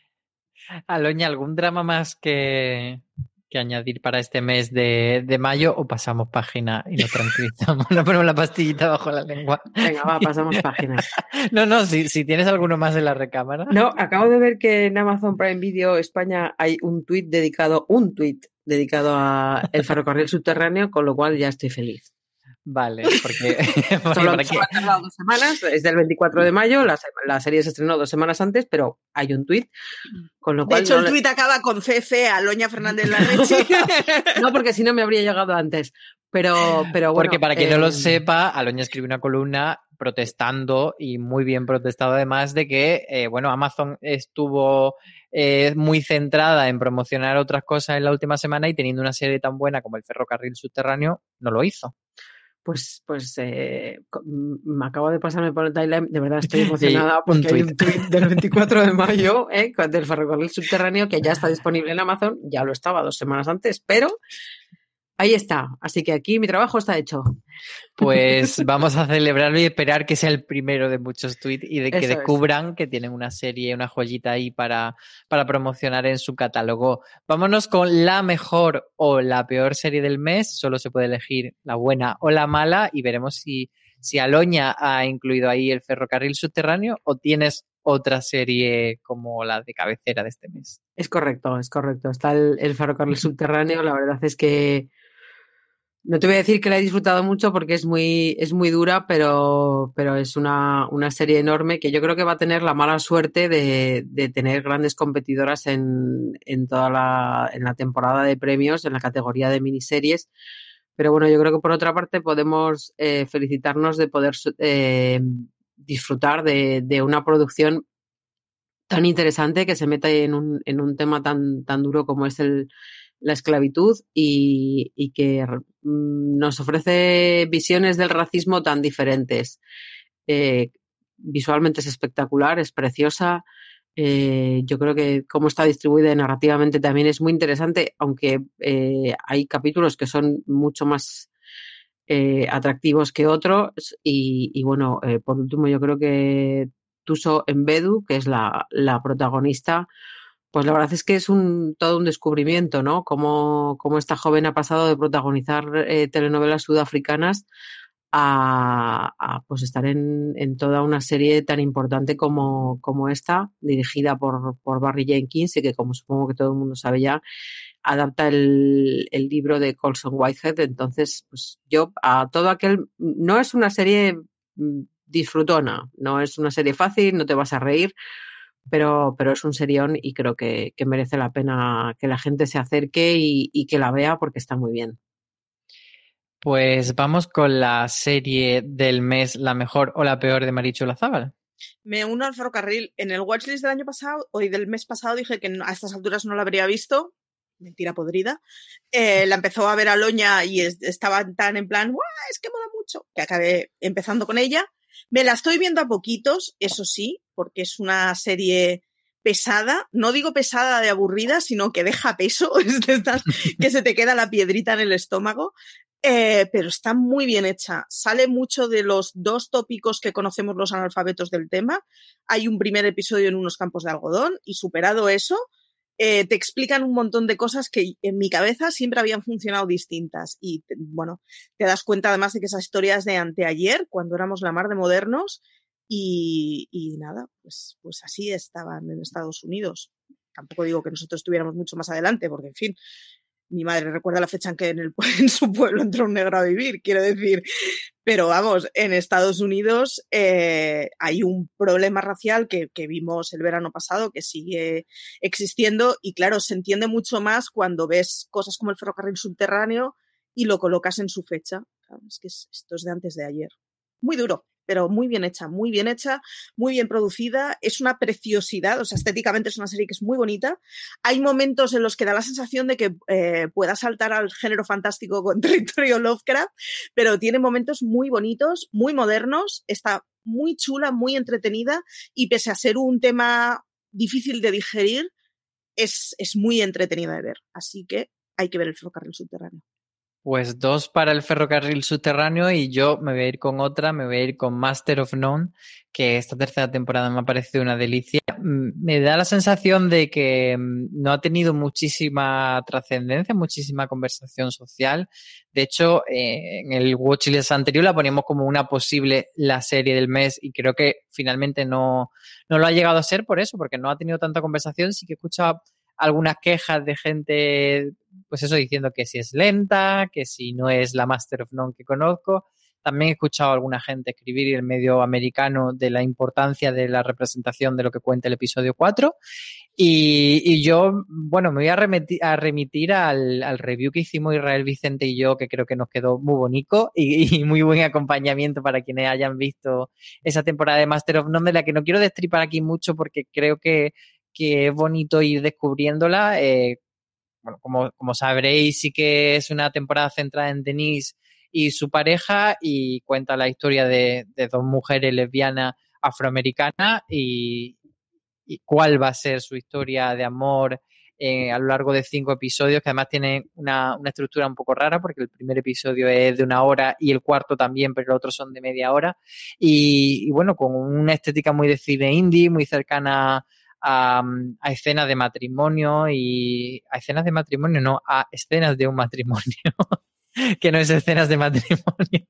Aloña, ¿algún drama más que, que añadir para este mes de, de mayo o pasamos página y nos tranquilizamos? Nos ponemos la pastillita bajo la lengua.
Venga, va, pasamos página.
No, no, si, si tienes alguno más en la recámara.
No, acabo de ver que en Amazon Prime Video España hay un tuit dedicado, un tuit dedicado a el ferrocarril subterráneo, con lo cual ya estoy feliz.
Vale, porque...
Solo ha tardado dos semanas, es del veinticuatro de mayo, la, la serie se estrenó dos semanas antes, pero hay un tuit, con lo cual...
De hecho,
no
el
le...
tuit acaba con C C, Aloña Fernández Larrechi.
No, porque si no me habría llegado antes, pero, pero bueno...
Porque para quien
eh...
no lo sepa, Aloña escribió una columna protestando, y muy bien protestado además, de que, eh, bueno, Amazon estuvo eh, muy centrada en promocionar otras cosas en la última semana y teniendo una serie tan buena como el ferrocarril subterráneo, no lo hizo.
Pues, pues eh, me acabo de pasarme por el timeline, de verdad estoy emocionada sí, porque hay un tweet del veinticuatro de mayo eh, del ferrocarril subterráneo que ya está disponible en Amazon, ya lo estaba dos semanas antes, pero ahí está, así que aquí mi trabajo está hecho.
Pues vamos a celebrarlo y esperar que sea el primero de muchos tweets y de que Eso descubran es. que tienen una serie, una joyita ahí para, para promocionar en su catálogo. Vámonos con la mejor o la peor serie del mes. Solo se puede elegir la buena o la mala y veremos si, si Aloña ha incluido ahí el ferrocarril subterráneo o tienes otra serie como la de cabecera de este mes.
Es correcto, es correcto. Está el, el ferrocarril subterráneo. La verdad es que no te voy a decir que la he disfrutado mucho porque es muy, es muy dura, pero, pero es una, una serie enorme que yo creo que va a tener la mala suerte de, de tener grandes competidoras en, en toda la, en la temporada de premios, en la categoría de miniseries. Pero bueno, yo creo que por otra parte podemos eh, felicitarnos de poder eh, disfrutar de, de una producción tan interesante que se mete en un, en un tema tan, tan duro como es el la esclavitud y, y que mm, nos ofrece visiones del racismo tan diferentes. Eh, visualmente es espectacular, es preciosa. Eh, yo creo que cómo está distribuida narrativamente también es muy interesante, aunque eh, hay capítulos que son mucho más eh, atractivos que otros. Y, y bueno, eh, por último, yo creo que Thuso Mbedu, que es la, la protagonista, pues la verdad es que es un todo un descubrimiento, ¿no? Cómo, cómo esta joven ha pasado de protagonizar eh, telenovelas sudafricanas a, a pues estar en, en toda una serie tan importante como, como esta, dirigida por, por Barry Jenkins, y que, como supongo que todo el mundo sabe ya, adapta el, el libro de Colson Whitehead. Entonces, pues yo a todo aquel... No es una serie disfrutona, no es una serie fácil, no te vas a reír, Pero, pero es un serión y creo que, que merece la pena que la gente se acerque y, y que la vea porque está muy bien.
Pues vamos con la serie del mes, la mejor o la peor de Marichu Olazábal.
Me uno al ferrocarril. En el watchlist del año pasado, o del mes pasado, dije que a estas alturas no lo habría visto. mentira podrida, eh, la empezó a ver Aloña y es, estaba tan en plan, ¡guau! Es que mola mucho, que acabé empezando con ella. Me la estoy viendo a poquitos, eso sí, porque es una serie pesada, no digo pesada de aburrida, sino que deja peso, es de estas que se te queda la piedrita en el estómago, eh, pero está muy bien hecha. Sale mucho de los dos tópicos que conocemos los analfabetos del tema. Hay un primer episodio en unos campos de algodón y superado eso, eh, te explican un montón de cosas que en mi cabeza siempre habían funcionado distintas. Y bueno, te das cuenta además de que esa historia es de anteayer, cuando éramos la mar de modernos. Y, y nada, pues, pues así estaban en Estados Unidos. Tampoco digo que nosotros estuviéramos mucho más adelante, porque en fin, mi madre recuerda la fecha en que en, el, en su pueblo entró un negro a vivir, quiero decir. Pero vamos, en Estados Unidos eh, hay un problema racial que, que vimos el verano pasado, que sigue existiendo, y claro, se entiende mucho más cuando ves cosas como el ferrocarril subterráneo y lo colocas en su fecha. Claro, es que es, esto es de antes de ayer. Muy duro, pero muy bien hecha, muy bien hecha, muy bien producida, es una preciosidad, o sea, estéticamente es una serie que es muy bonita. Hay momentos en los que da la sensación de que eh, pueda saltar al género fantástico con Territorio Lovecraft, pero tiene momentos muy bonitos, muy modernos, está muy chula, muy entretenida, y pese a ser un tema difícil de digerir, es, es muy entretenida de ver, así que hay que ver el ferrocarril subterráneo.
Pues dos para el ferrocarril subterráneo y yo me voy a ir con otra, me voy a ir con Master of None, que esta tercera temporada me ha parecido una delicia. Me da la sensación de que no ha tenido muchísima trascendencia, muchísima conversación social. De hecho, eh, en el watchlist anterior la poníamos como una posible la serie del mes y creo que finalmente no, no lo ha llegado a ser por eso, porque no ha tenido tanta conversación. Sí que he escuchado algunas quejas de gente, pues eso, diciendo que si es lenta, que si no es la Master of None que conozco. También he escuchado a alguna gente escribir en el medio americano de la importancia de la representación de lo que cuenta el episodio cuatro. Y, y yo, bueno, me voy a remitir, a remitir al, al review que hicimos Israel Vicente y yo, que creo que nos quedó muy bonito y, y muy buen acompañamiento para quienes hayan visto esa temporada de Master of None, de la que no quiero destripar aquí mucho porque creo que que es bonito ir descubriéndola. Eh, bueno, como, como sabréis, sí que es una temporada centrada en Denise y su pareja y cuenta la historia de, de dos mujeres lesbianas afroamericanas y, y cuál va a ser su historia de amor eh, a lo largo de cinco episodios, que además tienen una, una estructura un poco rara porque el primer episodio es de una hora y el cuarto también, pero los otros son de media hora. Y, y bueno, con una estética muy de cine indie, muy cercana A, a escenas de matrimonio y a escenas de matrimonio, no, a escenas de un matrimonio, que no es escenas de matrimonio.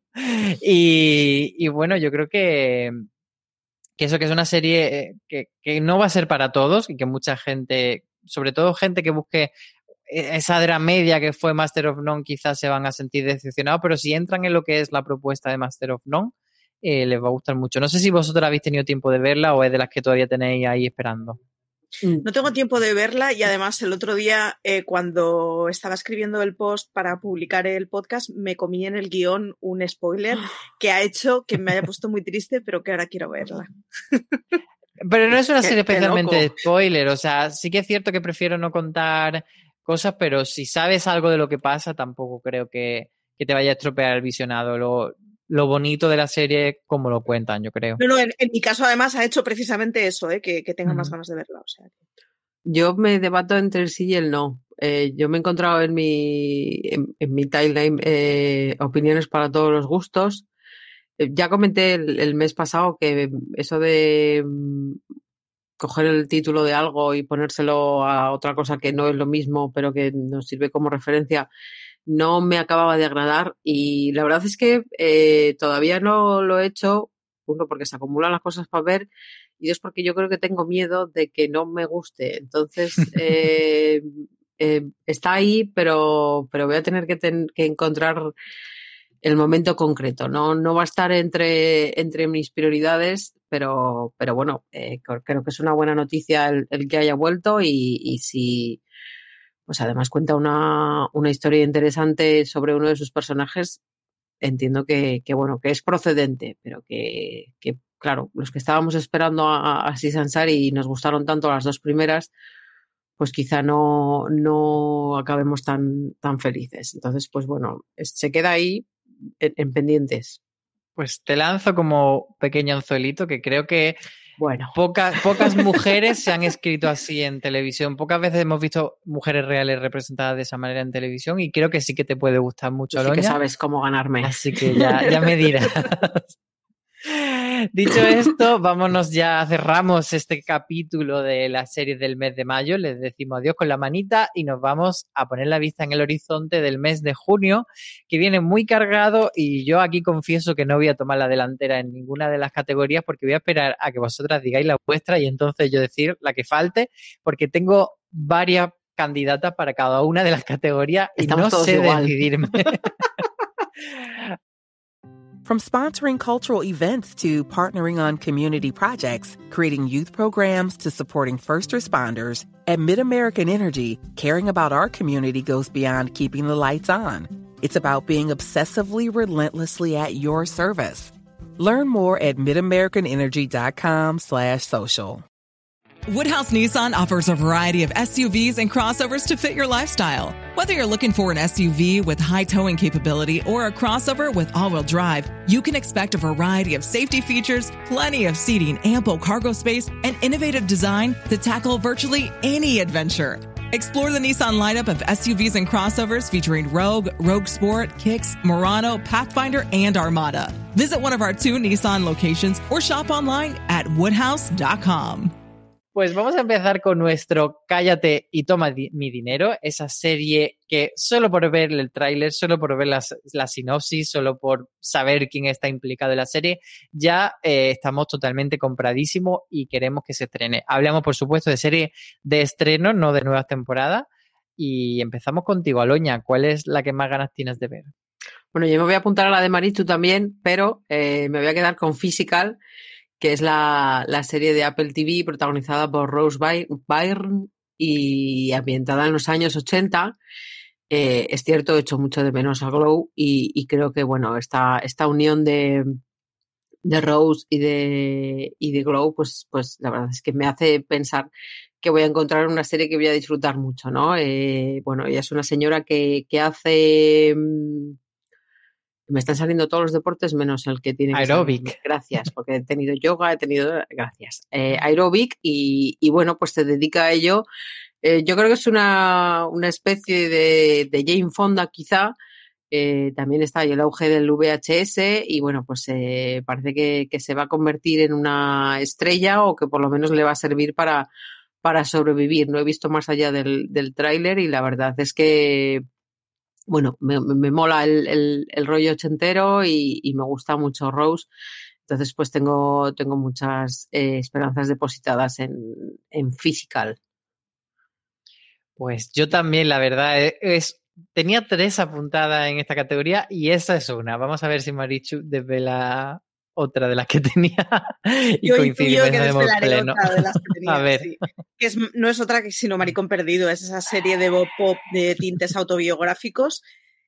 Y, y bueno, yo creo que, que eso que es una serie que, que no va a ser para todos y que mucha gente, sobre todo gente que busque esa drama media que fue Master of None, quizás se van a sentir decepcionados, pero si entran en lo que es la propuesta de Master of None, Eh, les va a gustar mucho. No sé si vosotros habéis tenido tiempo de verla o es de las que todavía tenéis ahí esperando.
No tengo tiempo de verla y además el otro día eh, cuando estaba escribiendo el post para publicar el podcast me comí en el guión un spoiler que ha hecho que me haya puesto muy triste, pero que ahora quiero verla.
Pero no es una serie
Qué,
especialmente
qué
de spoiler, o sea, sí que es cierto que prefiero no contar cosas, pero si sabes algo de lo que pasa tampoco creo que, que te vaya a estropear el visionado. Lo, lo bonito de la serie como lo cuentan, yo creo.
No, no, en, en mi caso además ha hecho precisamente eso, ¿eh? que, que tenga uh-huh. más ganas de verla. O sea.
Yo me debato entre el sí y el no. Eh, yo me he encontrado en mi, en, en mi timeline eh, opiniones para todos los gustos. Eh, ya comenté el, el mes pasado que eso de um, coger el título de algo y ponérselo a otra cosa que no es lo mismo, pero que nos sirve como referencia, no me acababa de agradar y la verdad es que eh, todavía no lo he hecho, uno porque se acumulan las cosas para ver y dos porque yo creo que tengo miedo de que no me guste. Entonces eh, eh, está ahí, pero, pero voy a tener que, ten, que encontrar el momento concreto. No, no va a estar entre, entre mis prioridades, pero, pero bueno, eh, creo que es una buena noticia el, el que haya vuelto y, y si... Pues además cuenta una, una historia interesante sobre uno de sus personajes. Entiendo que, que bueno, que es procedente, pero que, que claro, los que estábamos esperando a, a Aziz Ansari y nos gustaron tanto las dos primeras, pues quizá no, no acabemos tan, tan felices. Entonces, pues bueno, se queda ahí en, en pendientes.
Pues te lanzo como pequeño anzuelito que creo que
bueno.
pocas, pocas mujeres se han escrito así en televisión. Pocas veces hemos visto mujeres reales representadas de esa manera en televisión y creo que sí que te puede gustar mucho,
Tú sí
Aloña.
que sabes cómo ganarme.
Así que ya, ya me dirás. Dicho esto, vámonos ya, cerramos este capítulo de la serie del mes de mayo, les decimos adiós con la manita y nos vamos a poner la vista en el horizonte del mes de junio, que viene muy cargado y yo aquí confieso que no voy a tomar la delantera en ninguna de las categorías porque voy a esperar a que vosotras digáis la vuestra y entonces yo decir la que falte, porque tengo varias candidatas para cada una de las categorías y
Estamos
no sé
igual.
decidirme.
From sponsoring cultural events to partnering on community projects, creating youth programs to supporting first responders, at MidAmerican Energy, caring about our community goes beyond keeping the lights on. It's about being obsessively relentlessly at your service. Learn more at midamericanenergy.com slash social.
Woodhouse Nissan offers a variety of S U Vs and crossovers to fit your lifestyle. Whether you're looking for an S U V with high towing capability or a crossover with all-wheel drive, you can expect a variety of safety features, plenty of seating, ample cargo space, and innovative design to tackle virtually any adventure. Explore the Nissan lineup of S U Vs and crossovers featuring Rogue, Rogue Sport, Kicks, Murano, Pathfinder, and Armada. Visit one of our two Nissan locations or shop online at woodhouse dot com.
Pues vamos a empezar con nuestro Cállate y toma di- mi dinero, esa serie que solo por ver el tráiler, solo por ver las, la sinopsis, solo por saber quién está implicado en la serie, ya eh, estamos totalmente compradísimos y queremos que se estrene. Hablamos, por supuesto, de serie de estreno, no de nuevas temporadas. Y empezamos contigo, Aloña. ¿Cuál es la que más ganas tienes de ver?
Bueno, yo me voy a apuntar a la de Marichu también, pero eh, me voy a quedar con Physical, que es la, la serie de Apple T V protagonizada por Rose Byrne y ambientada en los años ochenta. Eh, es cierto, he hecho mucho de menos a Glow y, y creo que, bueno, esta, esta unión de, de Rose y de, y de Glow, pues, pues la verdad es que me hace pensar que voy a encontrar una serie que voy a disfrutar mucho, ¿no? Eh, bueno, ella es una señora que, que hace... Me están saliendo todos los deportes menos el que tiene que
Aeróbic.
salir. Gracias, porque he tenido yoga, he tenido... Gracias. Eh, aeróbic y, y bueno, pues se dedica a ello. Eh, yo creo que es una, una especie de, de Jane Fonda quizá. Eh, también está ahí el auge del V H S y bueno, pues eh, parece que, que se va a convertir en una estrella o que por lo menos le va a servir para, para sobrevivir. No he visto más allá del, del tráiler y la verdad es que bueno, me, me mola el, el, el rollo ochentero y, y me gusta mucho Rose. Entonces, pues tengo, tengo muchas eh, esperanzas depositadas en, en Physical.
Pues yo también, la verdad, es, tenía tres apuntadas en esta categoría y esa es una. Vamos a ver si Marichu desvela otra de las que tenía y
yo
coincidimos
que
en pleno.
Otra de las que tenía,
a ver.
Sí. Que es, no es otra que sino Maricón Perdido, es esa serie de Bob Pop de tintes autobiográficos.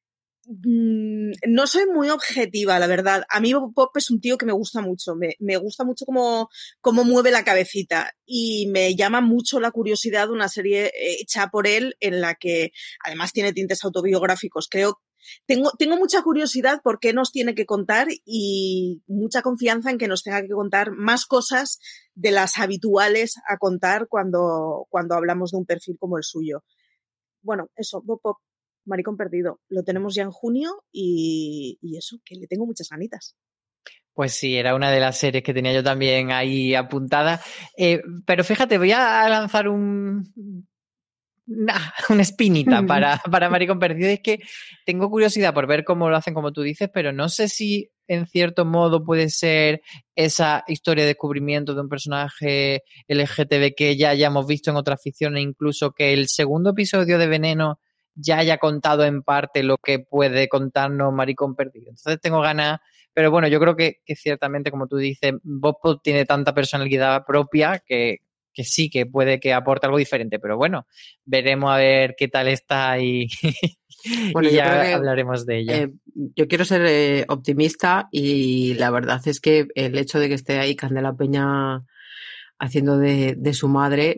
Mm, no soy muy objetiva, la verdad. A mí Bob Pop es un tío que me gusta mucho, me, me gusta mucho cómo, cómo mueve la cabecita y me llama mucho la curiosidad una serie hecha por él en la que además tiene tintes autobiográficos. Creo Tengo, tengo mucha curiosidad por qué nos tiene que contar y mucha confianza en que nos tenga que contar más cosas de las habituales a contar cuando, cuando hablamos de un perfil como el suyo. Bueno, eso, Bob Pop, Maricón Perdido. Lo tenemos ya en junio y, y eso, que le tengo muchas ganitas.
Pues sí, era una de las series que tenía yo también ahí apuntada. Eh, pero fíjate, voy a lanzar un... Nah, una espinita para, para Maricón Perdido. Es que tengo curiosidad por ver cómo lo hacen, como tú dices, pero no sé si en cierto modo puede ser esa historia de descubrimiento de un personaje L G T B que ya hayamos visto en otras ficciones, incluso que el segundo episodio de Veneno ya haya contado en parte lo que puede contarnos Maricón Perdido. Entonces tengo ganas, pero bueno, yo creo que, que ciertamente, como tú dices, Bob Pop tiene tanta personalidad propia que que sí, que puede que aporte algo diferente, pero bueno, veremos a ver qué tal está y,
bueno,
y
yo
ya
creo que,
hablaremos de ella.
Eh, yo quiero ser eh, optimista y la verdad es que el hecho de que esté ahí Candela Peña haciendo de, de su madre,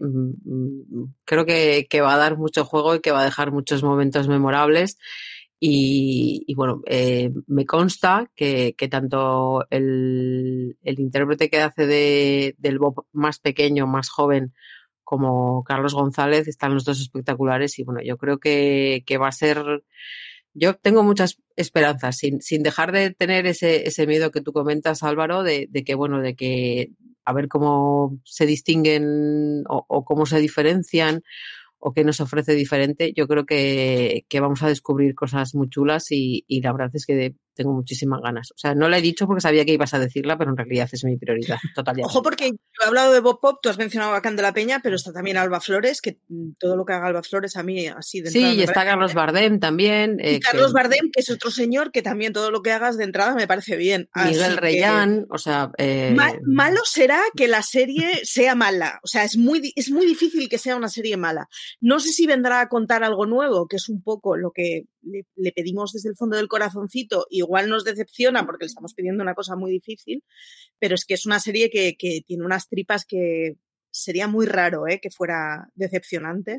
creo que, que va a dar mucho juego y que va a dejar muchos momentos memorables. Y, y bueno, eh, me consta que, que tanto el, el intérprete que hace de, del Bob más pequeño, más joven, como Carlos González, están los dos espectaculares. Y bueno, yo creo que, que va a ser... Yo tengo muchas esperanzas, sin, sin dejar de tener ese, ese miedo que tú comentas, Álvaro, de, de que, bueno, de que a ver cómo se distinguen o, o cómo se diferencian o qué nos ofrece diferente. Yo creo que, que vamos a descubrir cosas muy chulas y, y la verdad es que tengo muchísimas ganas. O sea, no la he dicho porque sabía que ibas a decirla, pero en realidad es mi prioridad total.
Ojo, porque yo he hablado de Bob Pop, tú has mencionado a Candela Peña, pero está también Alba Flores, que todo lo que haga Alba Flores a mí así de entrada.
Sí, y está
parece...
Carlos Bardem también.
Y
eh,
Carlos
que...
Bardem, que es otro señor que también todo lo que hagas de entrada me parece bien.
Miguel
así
Reyán,
que...
o sea... Eh...
Mal, malo será que la serie sea mala. O sea, es muy, es muy difícil que sea una serie mala. No sé si vendrá a contar algo nuevo, que es un poco lo que le, le pedimos desde el fondo del corazoncito. Igual nos decepciona porque le estamos pidiendo una cosa muy difícil, pero es que es una serie que, que tiene unas tripas que sería muy raro, ¿eh? Que fuera decepcionante.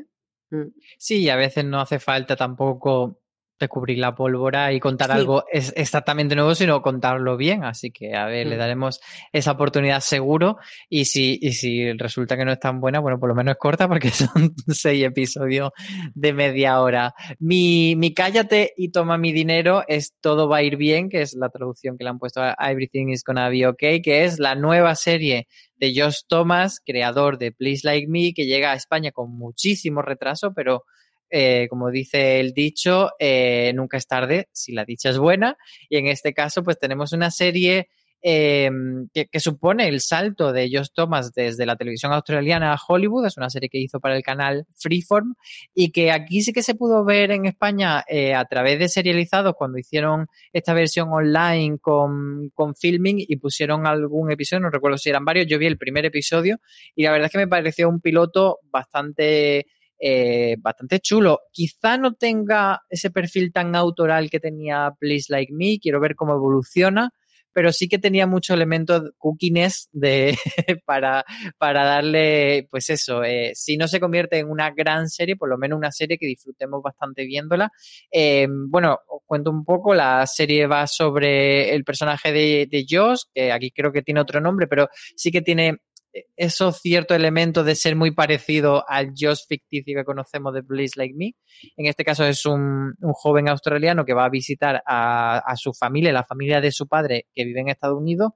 Sí, y a veces no hace falta tampoco descubrir la pólvora y contar sí. algo es exactamente nuevo, sino contarlo bien. Así que, a ver, mm. le daremos esa oportunidad seguro. Y si, y si resulta que no es tan buena, bueno, por lo menos es corta porque son seis episodios de media hora. Mi, mi cállate y toma mi dinero es Todo va a ir bien, que es la traducción que le han puesto a Everything is gonna be okay, que es la nueva serie de Josh Thomas, creador de Please Like Me, que llega a España con muchísimo retraso, pero Eh, como dice el dicho, eh, nunca es tarde si la dicha es buena, y en este caso pues tenemos una serie eh, que, que supone el salto de Josh Thomas desde la televisión australiana a Hollywood. Es una serie que hizo para el canal Freeform y que aquí sí que se pudo ver en España eh, a través de serializados cuando hicieron esta versión online con, con filming y pusieron algún episodio, no recuerdo si eran varios. Yo vi el primer episodio y la verdad es que me pareció un piloto bastante Eh, bastante chulo. Quizá no tenga ese perfil tan autoral que tenía Please Like Me, quiero ver cómo evoluciona, pero sí que tenía muchos elementos cookiness de, para, para darle, pues eso, eh, si no se convierte en una gran serie, por lo menos una serie que disfrutemos bastante viéndola. Eh, bueno, os cuento un poco, la serie va sobre el personaje de, de Josh, que aquí creo que tiene otro nombre, pero sí que tiene esos ciertos elementos de ser muy parecido al Josh ficticio que conocemos de Please Like Me. En este caso es un, un joven australiano que va a visitar a, a su familia, la familia de su padre que vive en Estados Unidos,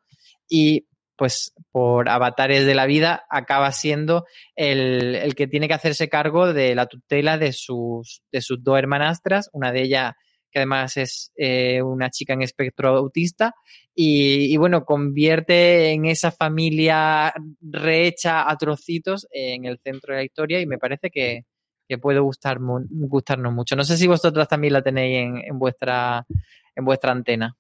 y pues por avatares de la vida acaba siendo el, el que tiene que hacerse cargo de la tutela de sus, de sus dos hermanastras, una de ellas que además es eh, una chica en espectro autista, y, y bueno, convierte en esa familia rehecha a trocitos en el centro de la historia, y me parece que, que puede gustar, gustarnos mucho. No sé si vosotras también la tenéis en, en, vuestra, en vuestra antena.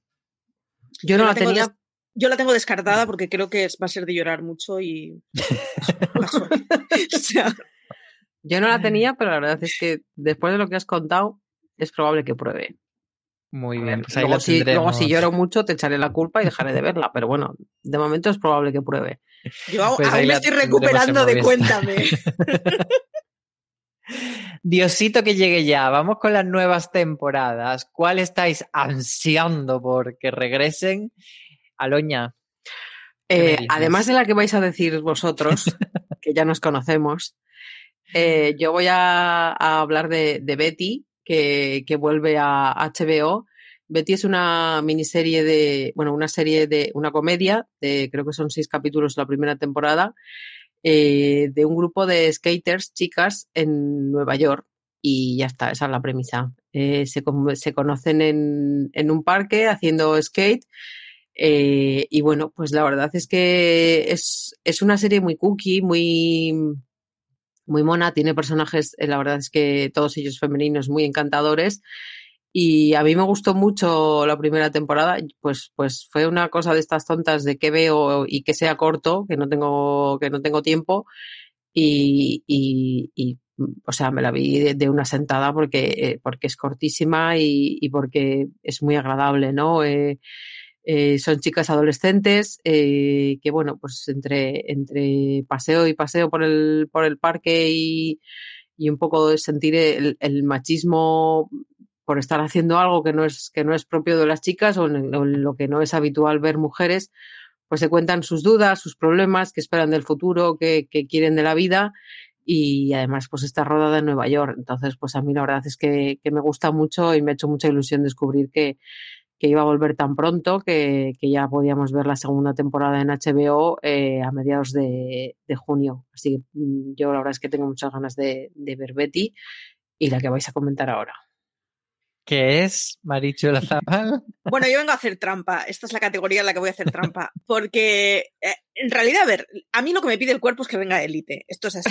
Yo no yo la, la tenía...
Des- yo la tengo descartada porque creo que va a ser de llorar mucho y... o sea...
Yo no la tenía, pero la verdad es que después de lo que has contado, es probable que pruebe.
Muy bien. Pues ahí
luego,
la
si, luego si lloro mucho te echaré la culpa y dejaré de verla, pero bueno, de momento es probable que pruebe.
Yo pues aún me estoy recuperando de Cuéntame.
Diosito que llegue ya. Vamos con las nuevas temporadas. ¿Cuál estáis ansiando por que regresen? Aloña.
Eh, además de la que vais a decir vosotros, que ya nos conocemos, eh, yo voy a, a hablar de, de Betty, Que, que vuelve a H B O. Betty es una miniserie de, bueno, una serie de, una comedia de, creo que son seis capítulos la primera temporada, eh, de un grupo de skaters, chicas, en Nueva York. Y ya está, esa es la premisa. Eh, se, se conocen en, en un parque haciendo skate. Eh, y bueno, pues la verdad es que es, es una serie muy cookie, muy... muy mona, tiene personajes, la verdad es que todos ellos femeninos muy encantadores, y a mí me gustó mucho la primera temporada. Pues, pues fue una cosa de estas tontas de que veo y que sea corto, que no tengo, que no tengo tiempo, y, y, y o sea, me la vi de, de una sentada porque, eh, porque es cortísima y, y porque es muy agradable, ¿no? Eh, Eh, son chicas adolescentes eh, que, bueno, pues entre, entre paseo y paseo por el, por el parque y, y un poco de sentir el, el machismo por estar haciendo algo que no es, que no es propio de las chicas o en, o en lo que no es habitual ver mujeres, pues se cuentan sus dudas, sus problemas, qué esperan del futuro, qué, qué quieren de la vida. Y además pues está rodada en Nueva York. Entonces pues a mí la verdad es que, que me gusta mucho y me ha hecho mucha ilusión descubrir que, que iba a volver tan pronto, que, que ya podíamos ver la segunda temporada en H B O eh, a mediados de, de junio. Así que yo la verdad es que tengo muchas ganas de, de ver Betty y la que vais a comentar ahora.
¿Qué es, Marichu Olazabal?
Bueno, yo vengo a hacer trampa. Esta es la categoría en la que voy a hacer trampa. Porque, eh, en realidad, a ver, a mí lo que me pide el cuerpo es que venga Élite. Esto es así.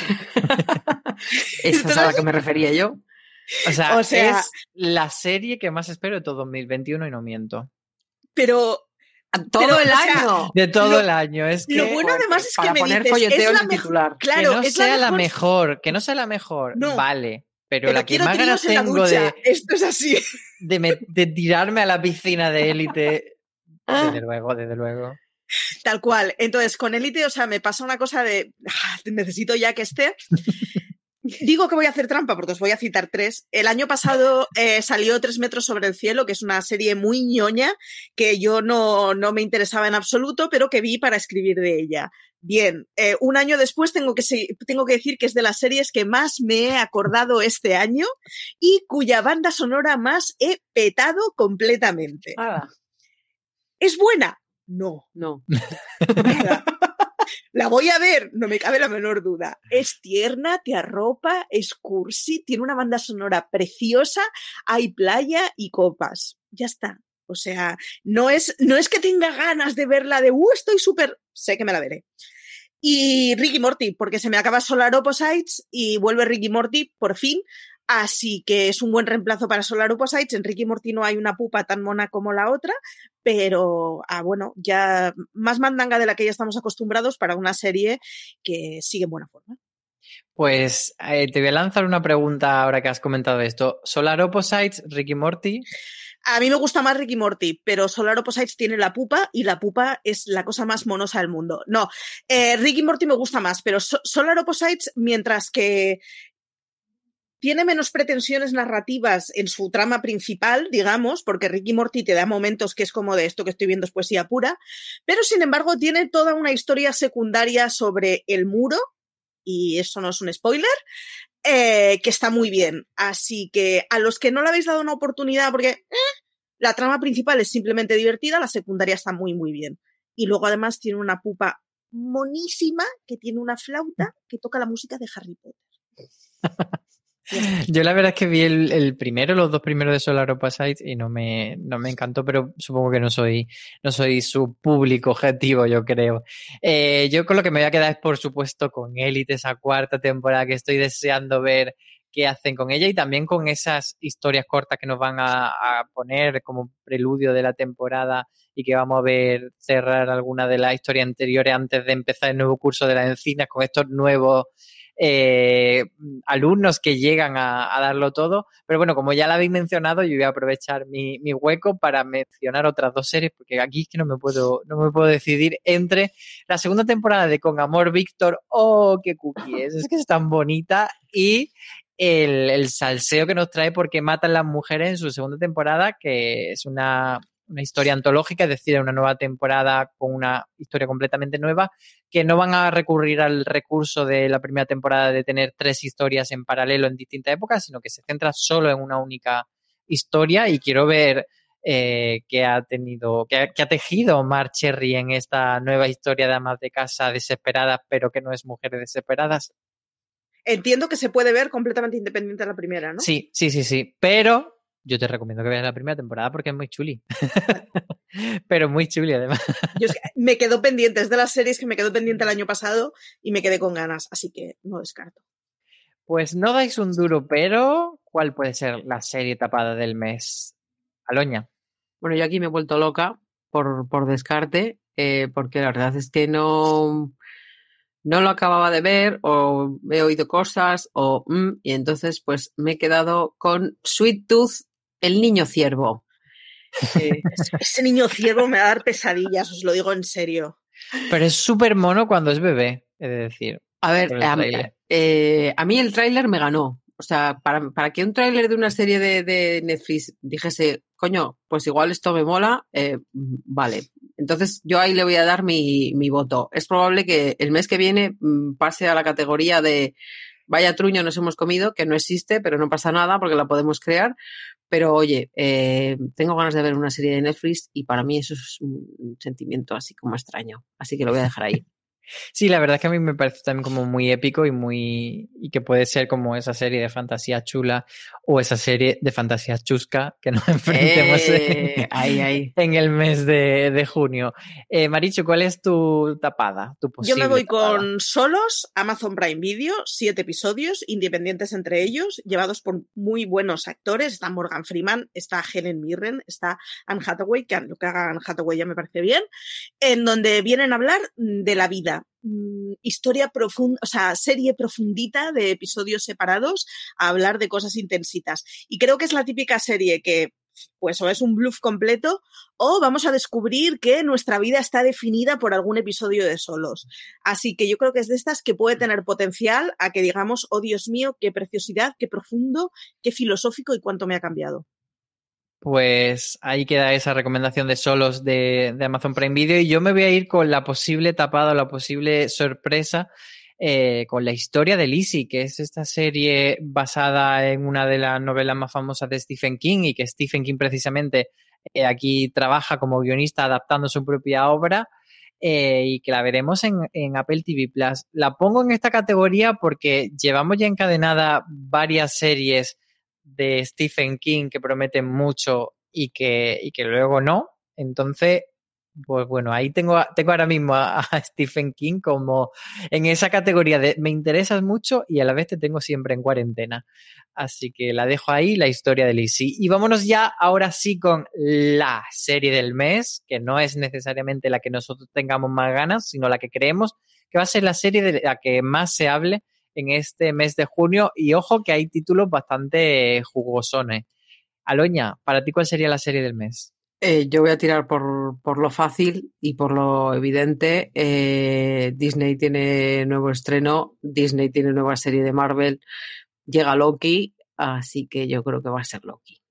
Esa es a la que me refería yo.
O sea,
O sea,
es la serie que más espero de todo dos mil veintiuno y no miento.
Pero...
Todo
pero,
el
o sea,
año.
De todo
lo,
el año. Es que,
lo bueno además es que
para
me
poner
dices,
folleteo
es la
en el
mejor...
titular.
Claro,
que no
es
sea
la
la
mejor...
mejor, que no sea la mejor,
No,
vale. Pero,
pero
la que
quiero
más ganas
tríos en la
tengo
ducha.
de,
Esto es así.
de, me, de tirarme a la piscina de Élite, desde luego, desde luego.
Tal cual. Entonces, con Élite, o sea, me pasa una cosa de... ah, necesito ya que esté... Digo que voy a hacer trampa porque os voy a citar tres. El año pasado eh, salió Tres metros sobre el cielo, que es una serie muy ñoña que yo no, no me interesaba en absoluto, pero que vi para escribir de ella. Bien, eh, un año después tengo que, tengo que decir que es de las series que más me he acordado este año y cuya banda sonora más he petado completamente.
Ah.
¿Es buena? No.
No.
Nada. La voy a ver, no me cabe la menor duda. Es tierna, te arropa, es cursi, tiene una banda sonora preciosa, hay playa y copas. Ya está. O sea, no es, no es que tenga ganas de verla de, uh, estoy súper... Sé que me la veré. Y Ricky Morty, porque se me acaba Solar Opposites y vuelve Ricky Morty por fin. Así que es un buen reemplazo para Solar Opposites. En Ricky Morty no hay una pupa tan mona como la otra, pero ah, bueno, ya más mandanga de la que ya estamos acostumbrados para una serie que sigue en buena forma.
Pues eh, te voy a lanzar una pregunta ahora que has comentado esto. Solar Opposites, Ricky Morty.
A mí me gusta más Ricky Morty, pero Solar Opposites tiene la pupa y la pupa es la cosa más monosa del mundo. No, eh, Ricky Morty me gusta más, pero so- Solar Opposites, mientras que tiene menos pretensiones narrativas en su trama principal, digamos, porque Ricky Morty te da momentos que es como de esto que estoy viendo es poesía pura, pero sin embargo tiene toda una historia secundaria sobre el muro, y eso no es un spoiler, eh, que está muy bien. Así que a los que no le habéis dado una oportunidad, porque eh, la trama principal es simplemente divertida, la secundaria está muy, muy bien. Y luego además tiene una pupa monísima que tiene una flauta que toca la música de Harry Potter.
Yo la verdad es que vi el, el primero, los dos primeros de Solar Opposites y no me, no me encantó, pero supongo que no soy, no soy su público objetivo, yo creo. Eh, yo con lo que me voy a quedar es, por supuesto, con Élite, esa cuarta temporada que estoy deseando ver qué hacen con ella y también con esas historias cortas que nos van a, a poner como preludio de la temporada y que vamos a ver cerrar alguna de las historias anteriores antes de empezar el nuevo curso de las encinas con estos nuevos Eh, alumnos que llegan a, a darlo todo, pero bueno, como ya la habéis mencionado, yo voy a aprovechar mi, mi hueco para mencionar otras dos series, porque aquí es que no me puedo, no me puedo decidir entre la segunda temporada de Con Amor Víctor, oh, qué cookie es, es que es tan bonita, y el, el salseo que nos trae Porque matan las mujeres en su segunda temporada, que es una una historia antológica, es decir, una nueva temporada con una historia completamente nueva, que no van a recurrir al recurso de la primera temporada de tener tres historias en paralelo en distintas épocas, sino que se centra solo en una única historia y quiero ver eh, qué ha tenido, qué ha, qué ha tejido Mar Cherry en esta nueva historia de amas de casa desesperadas, pero que no es mujeres desesperadas.
Entiendo que se puede ver completamente independiente de la primera, ¿no?
Sí, sí, sí, sí, pero yo te recomiendo que veas la primera temporada porque es muy chuli. Pero muy chuli, además.
Yo es que me quedo pendiente, es de las series que me quedó pendiente el año pasado y me quedé con ganas, así que no descarto.
Pues no dais un duro, pero ¿cuál puede ser la serie tapada del mes? Aloña.
Bueno, yo aquí me he vuelto loca por, por descarte, eh, porque la verdad es que no... no lo acababa de ver o he oído cosas o mm, y entonces pues me he quedado con Sweet Tooth, el niño ciervo. Sí.
Ese niño ciervo me va a dar pesadillas, os lo digo en serio.
Pero es súper mono cuando es bebé, es decir.
A ver, a, eh, a mí el tráiler me ganó. O sea, para, para que un tráiler de una serie de, de Netflix dijese, coño, pues igual esto me mola, eh, vale. Entonces yo ahí le voy a dar mi, mi voto. Es probable que el mes que viene pase a la categoría de vaya truño nos hemos comido, que no existe, pero no pasa nada porque la podemos crear. Pero oye, eh, tengo ganas de ver una serie de Netflix y para mí eso es un sentimiento así como extraño. Así que lo voy a dejar ahí.
Sí, la verdad es que a mí me parece también como muy épico y muy y que puede ser como esa serie de fantasía chula o esa serie de fantasía chusca que nos enfrentemos
eh,
en,
ahí, ahí.
en el mes de, de junio. Eh, Marichu, ¿cuál es tu tapada? Tu posible
Yo me voy
tapada?
con Solos, Amazon Prime Video, siete episodios, independientes entre ellos, llevados por muy buenos actores. Está Morgan Freeman, está Helen Mirren, está Anne Hathaway, que lo que haga Anne Hathaway ya me parece bien, en donde vienen a hablar de la vida. Historia profunda, o sea, serie profundita de episodios separados a hablar de cosas intensitas. Y creo que es la típica serie que pues o es un bluff completo o vamos a descubrir que nuestra vida está definida por algún episodio de Solos. Así que yo creo que es de estas que puede tener potencial a que digamos, oh Dios mío, qué preciosidad, qué profundo, qué filosófico y cuánto me ha cambiado.
Pues ahí queda esa recomendación de Solos de, de Amazon Prime Video y yo me voy a ir con la posible tapada o la posible sorpresa eh, con la historia de Lizzie, que es esta serie basada en una de las novelas más famosas de Stephen King y que Stephen King precisamente eh, aquí trabaja como guionista adaptando su propia obra eh, y que la veremos en, en Apple T V Plus. La pongo en esta categoría porque llevamos ya encadenada varias series de Stephen King que prometen mucho y que, y que luego no. Entonces, pues bueno, ahí tengo, tengo ahora mismo a, a Stephen King como en esa categoría de me interesas mucho y a la vez te tengo siempre en cuarentena. Así que la dejo ahí, la historia de Lizzie. Y vámonos ya ahora sí con la serie del mes, que no es necesariamente la que nosotros tengamos más ganas, sino la que creemos que va a ser la serie de la que más se hable en este mes de junio y ojo que hay títulos bastante jugosones. Aloña, ¿para ti cuál sería la serie del mes?
Eh, yo voy a tirar por, por lo fácil y por lo evidente. Eh, Disney tiene nuevo estreno, Disney tiene nueva serie de Marvel, llega Loki, así que yo creo que va a ser Loki.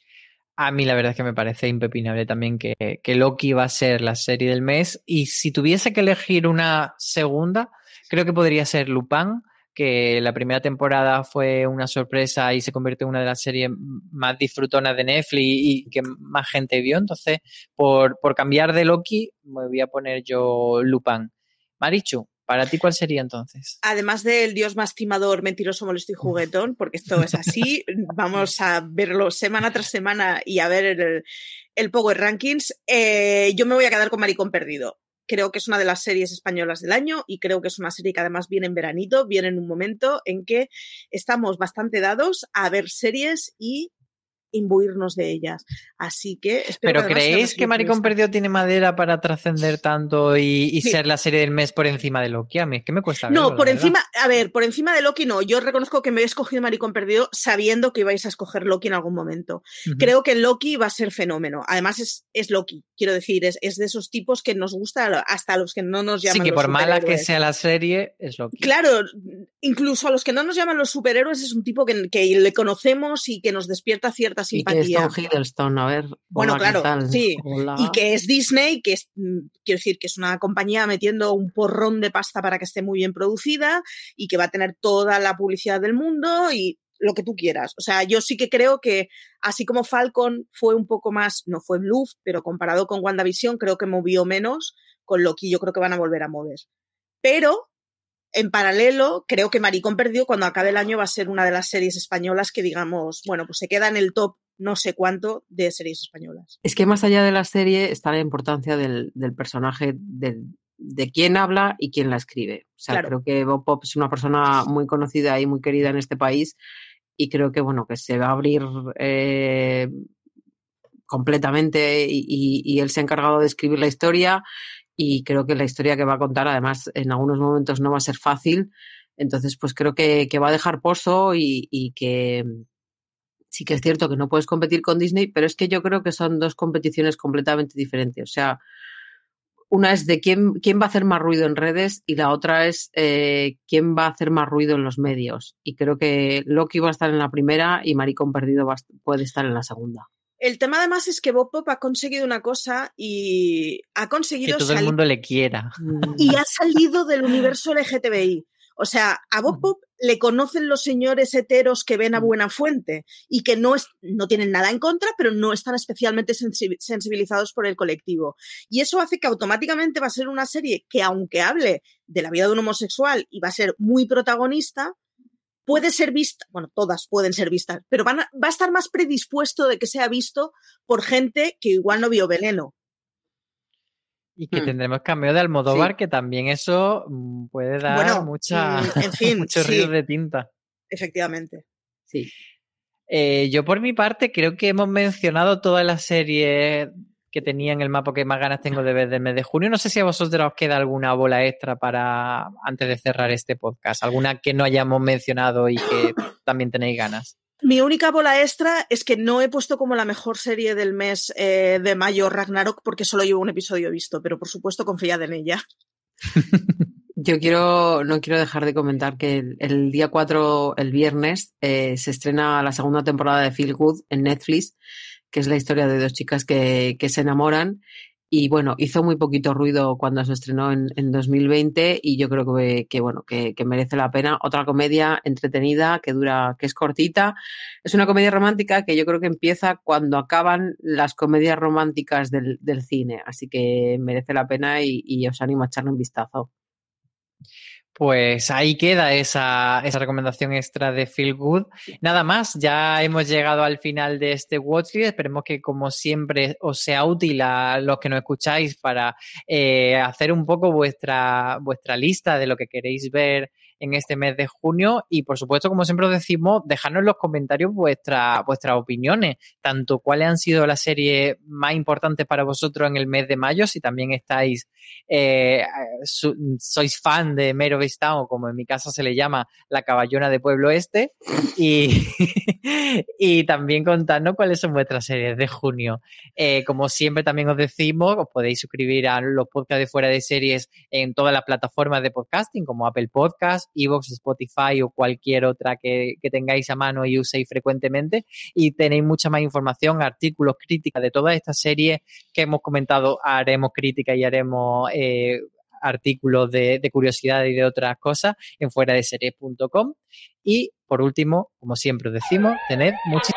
A mí la verdad es que me parece impepinable también que, que Loki va a ser la serie del mes y si tuviese que elegir una segunda, creo que podría ser Lupin, que la primera temporada fue una sorpresa y se convirtió en una de las series más disfrutonas de Netflix y que más gente vio. Entonces, por, por cambiar de Loki, me voy a poner yo Lupin. Marichu, ¿para ti cuál sería entonces?
Además del dios más timador, mentiroso, molesto y juguetón, porque esto es así, vamos a verlo semana tras semana y a ver el, el Power Rankings, eh, yo me voy a quedar con Maricón Perdido. Creo que es una de las series españolas del año y creo que es una serie que además viene en veranito, viene en un momento en que estamos bastante dados a ver series y imbuirnos de ellas. Así que espero
¿Pero
que
creéis que Maricón Perdido tiene madera para trascender tanto y, y sí. ser la serie del mes por encima de Loki? A mí es que me cuesta verlo,
No, por
la
encima,
verdad.
a ver, por encima de Loki no. Yo reconozco que me he escogido Maricón Perdido sabiendo que ibais a escoger Loki en algún momento. Uh-huh. Creo que Loki va a ser fenómeno. Además es, es Loki, quiero decir, es, es de esos tipos que nos gusta hasta a los que no nos llaman los superhéroes.
Sí, que por mala que sea la serie, es Loki.
Claro, incluso a los que no nos llaman los superhéroes es un tipo que, que le conocemos y que nos despierta cierta simpatía.
Y que es Tom Hiddleston, a ver.
Bueno,
hola,
claro,
¿qué tal?
sí.
Hola.
Y que es Disney, que es, quiero decir, que es una compañía metiendo un porrón de pasta para que esté muy bien producida y que va a tener toda la publicidad del mundo y lo que tú quieras. O sea, yo sí que creo que así como Falcon fue un poco más, no fue bluff, pero comparado con WandaVision creo que movió menos, con Loki yo creo que van a volver a mover. Pero en paralelo, creo que Maricón Perdido cuando acabe el año va a ser una de las series españolas que digamos, bueno, pues se queda en el top no sé cuánto de series españolas.
Es que más allá de la serie está la importancia del, del personaje, del, de quién habla y quién la escribe. O sea, claro. Creo que Bob Pop es una persona muy conocida y muy querida en este país y creo que, bueno, que se va a abrir eh, completamente y, y, y él se ha encargado de escribir la historia y creo que la historia que va a contar, además, en algunos momentos no va a ser fácil. Entonces, pues creo que, que va a dejar pozo y, y que... sí que es cierto que no puedes competir con Disney, pero es que yo creo que son dos competiciones completamente diferentes. O sea, una es de quién, quién va a hacer más ruido en redes y la otra es eh, quién va a hacer más ruido en los medios. Y creo que Loki va a estar en la primera y Maricón Perdido va, puede estar en la segunda.
El tema además es que Bob Pop ha conseguido una cosa y ha conseguido...
Que todo el mundo le quiera.
Y ha salido del universo L G T B I. O sea, a Bob Pop le conocen los señores heteros que ven a buena fuente y que no, es, no tienen nada en contra, pero no están especialmente sensibilizados por el colectivo. Y eso hace que automáticamente va a ser una serie que, aunque hable de la vida de un homosexual y va a ser muy protagonista, puede ser vista, bueno, todas pueden ser vistas, pero van a, va a estar más predispuesto de que sea visto por gente que igual no vio Veneno.
Y que hmm. tendremos cameo de Almodóvar, sí. que también eso puede dar bueno, mucha,
en fin,
muchos
sí.
ríos de tinta.
Efectivamente.
Sí.
Eh, yo por mi parte creo que hemos mencionado todas las series que tenía en el mapa que más ganas tengo de ver del mes de junio. No sé si a vosotros os queda alguna bola extra para antes de cerrar este podcast. Alguna que no hayamos mencionado y que también tenéis ganas.
Mi única bola extra es que no he puesto como la mejor serie del mes eh, de mayo Ragnarok porque solo llevo un episodio visto, pero por supuesto confiad en ella.
Yo quiero, no quiero dejar de comentar que el, el día cuatro, el viernes, eh, se estrena la segunda temporada de Feel Good en Netflix, que es la historia de dos chicas que, que se enamoran. Y bueno, hizo muy poquito ruido cuando se estrenó en, en dos mil veinte y yo creo que, que bueno, que, que merece la pena. Otra comedia entretenida que dura, que es cortita. Es una comedia romántica que yo creo que empieza cuando acaban las comedias románticas del, del cine. Así que merece la pena y, y os animo a echarle un vistazo.
Pues ahí queda esa, esa recomendación extra de Feel Good. Nada más, ya hemos llegado al final de este Watchlist. Esperemos que, como siempre, os sea útil a los que nos escucháis para eh, hacer un poco vuestra, vuestra lista de lo que queréis ver en este mes de junio y, por supuesto, como siempre os decimos, dejadnos en los comentarios vuestra, vuestras opiniones, tanto cuáles han sido las series más importantes para vosotros en el mes de mayo, si también estáis, eh, su, sois fan de Mare of Easttown, o como en mi caso se le llama, la caballona de Pueblo Este, y, y también contadnos cuáles son vuestras series de junio. Eh, como siempre también os decimos, os podéis suscribir a los podcasts de Fuera de Series en todas las plataformas de podcasting, como Apple Podcasts, iVoox, Spotify o cualquier otra que, que tengáis a mano y uséis frecuentemente, y tenéis mucha más información, artículos, críticas de todas estas series que hemos comentado. Haremos crítica y haremos eh, artículos de, de curiosidad y de otras cosas en fuera de series punto com. Y por último, como siempre os decimos, tened muchísimo.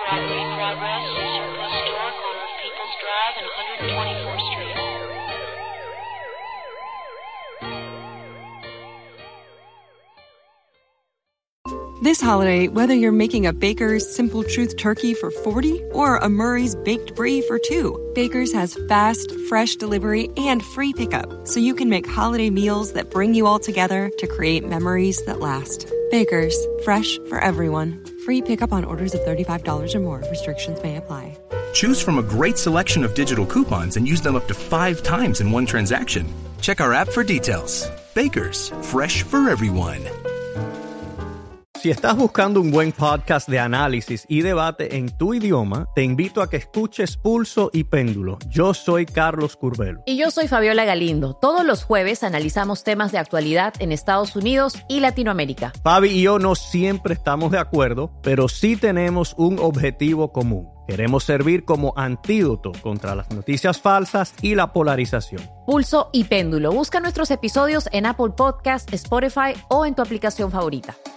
This holiday, whether you're making a Baker's Simple Truth turkey for forty or a Murray's Baked Brie for two, Baker's has fast, fresh delivery and free pickup, so you can make holiday meals that bring you all together to create memories that last. Baker's, fresh for everyone. Free pickup on orders of thirty-five dollars or more. Restrictions may apply.
Choose from a great selection of digital coupons and use them up to five times in one transaction. Check our app for details. Baker's, fresh for everyone.
Si estás buscando un buen podcast de análisis y debate en tu idioma, te invito a que escuches Pulso y Péndulo. Yo soy Carlos Curbelo.
Y yo soy Fabiola Galindo. Todos los jueves analizamos temas de actualidad en Estados Unidos y Latinoamérica.
Fabi y yo no siempre estamos de acuerdo, pero sí tenemos un objetivo común. Queremos servir como antídoto contra las noticias falsas y la polarización.
Pulso y Péndulo. Busca nuestros episodios en Apple Podcasts, Spotify o en tu aplicación favorita.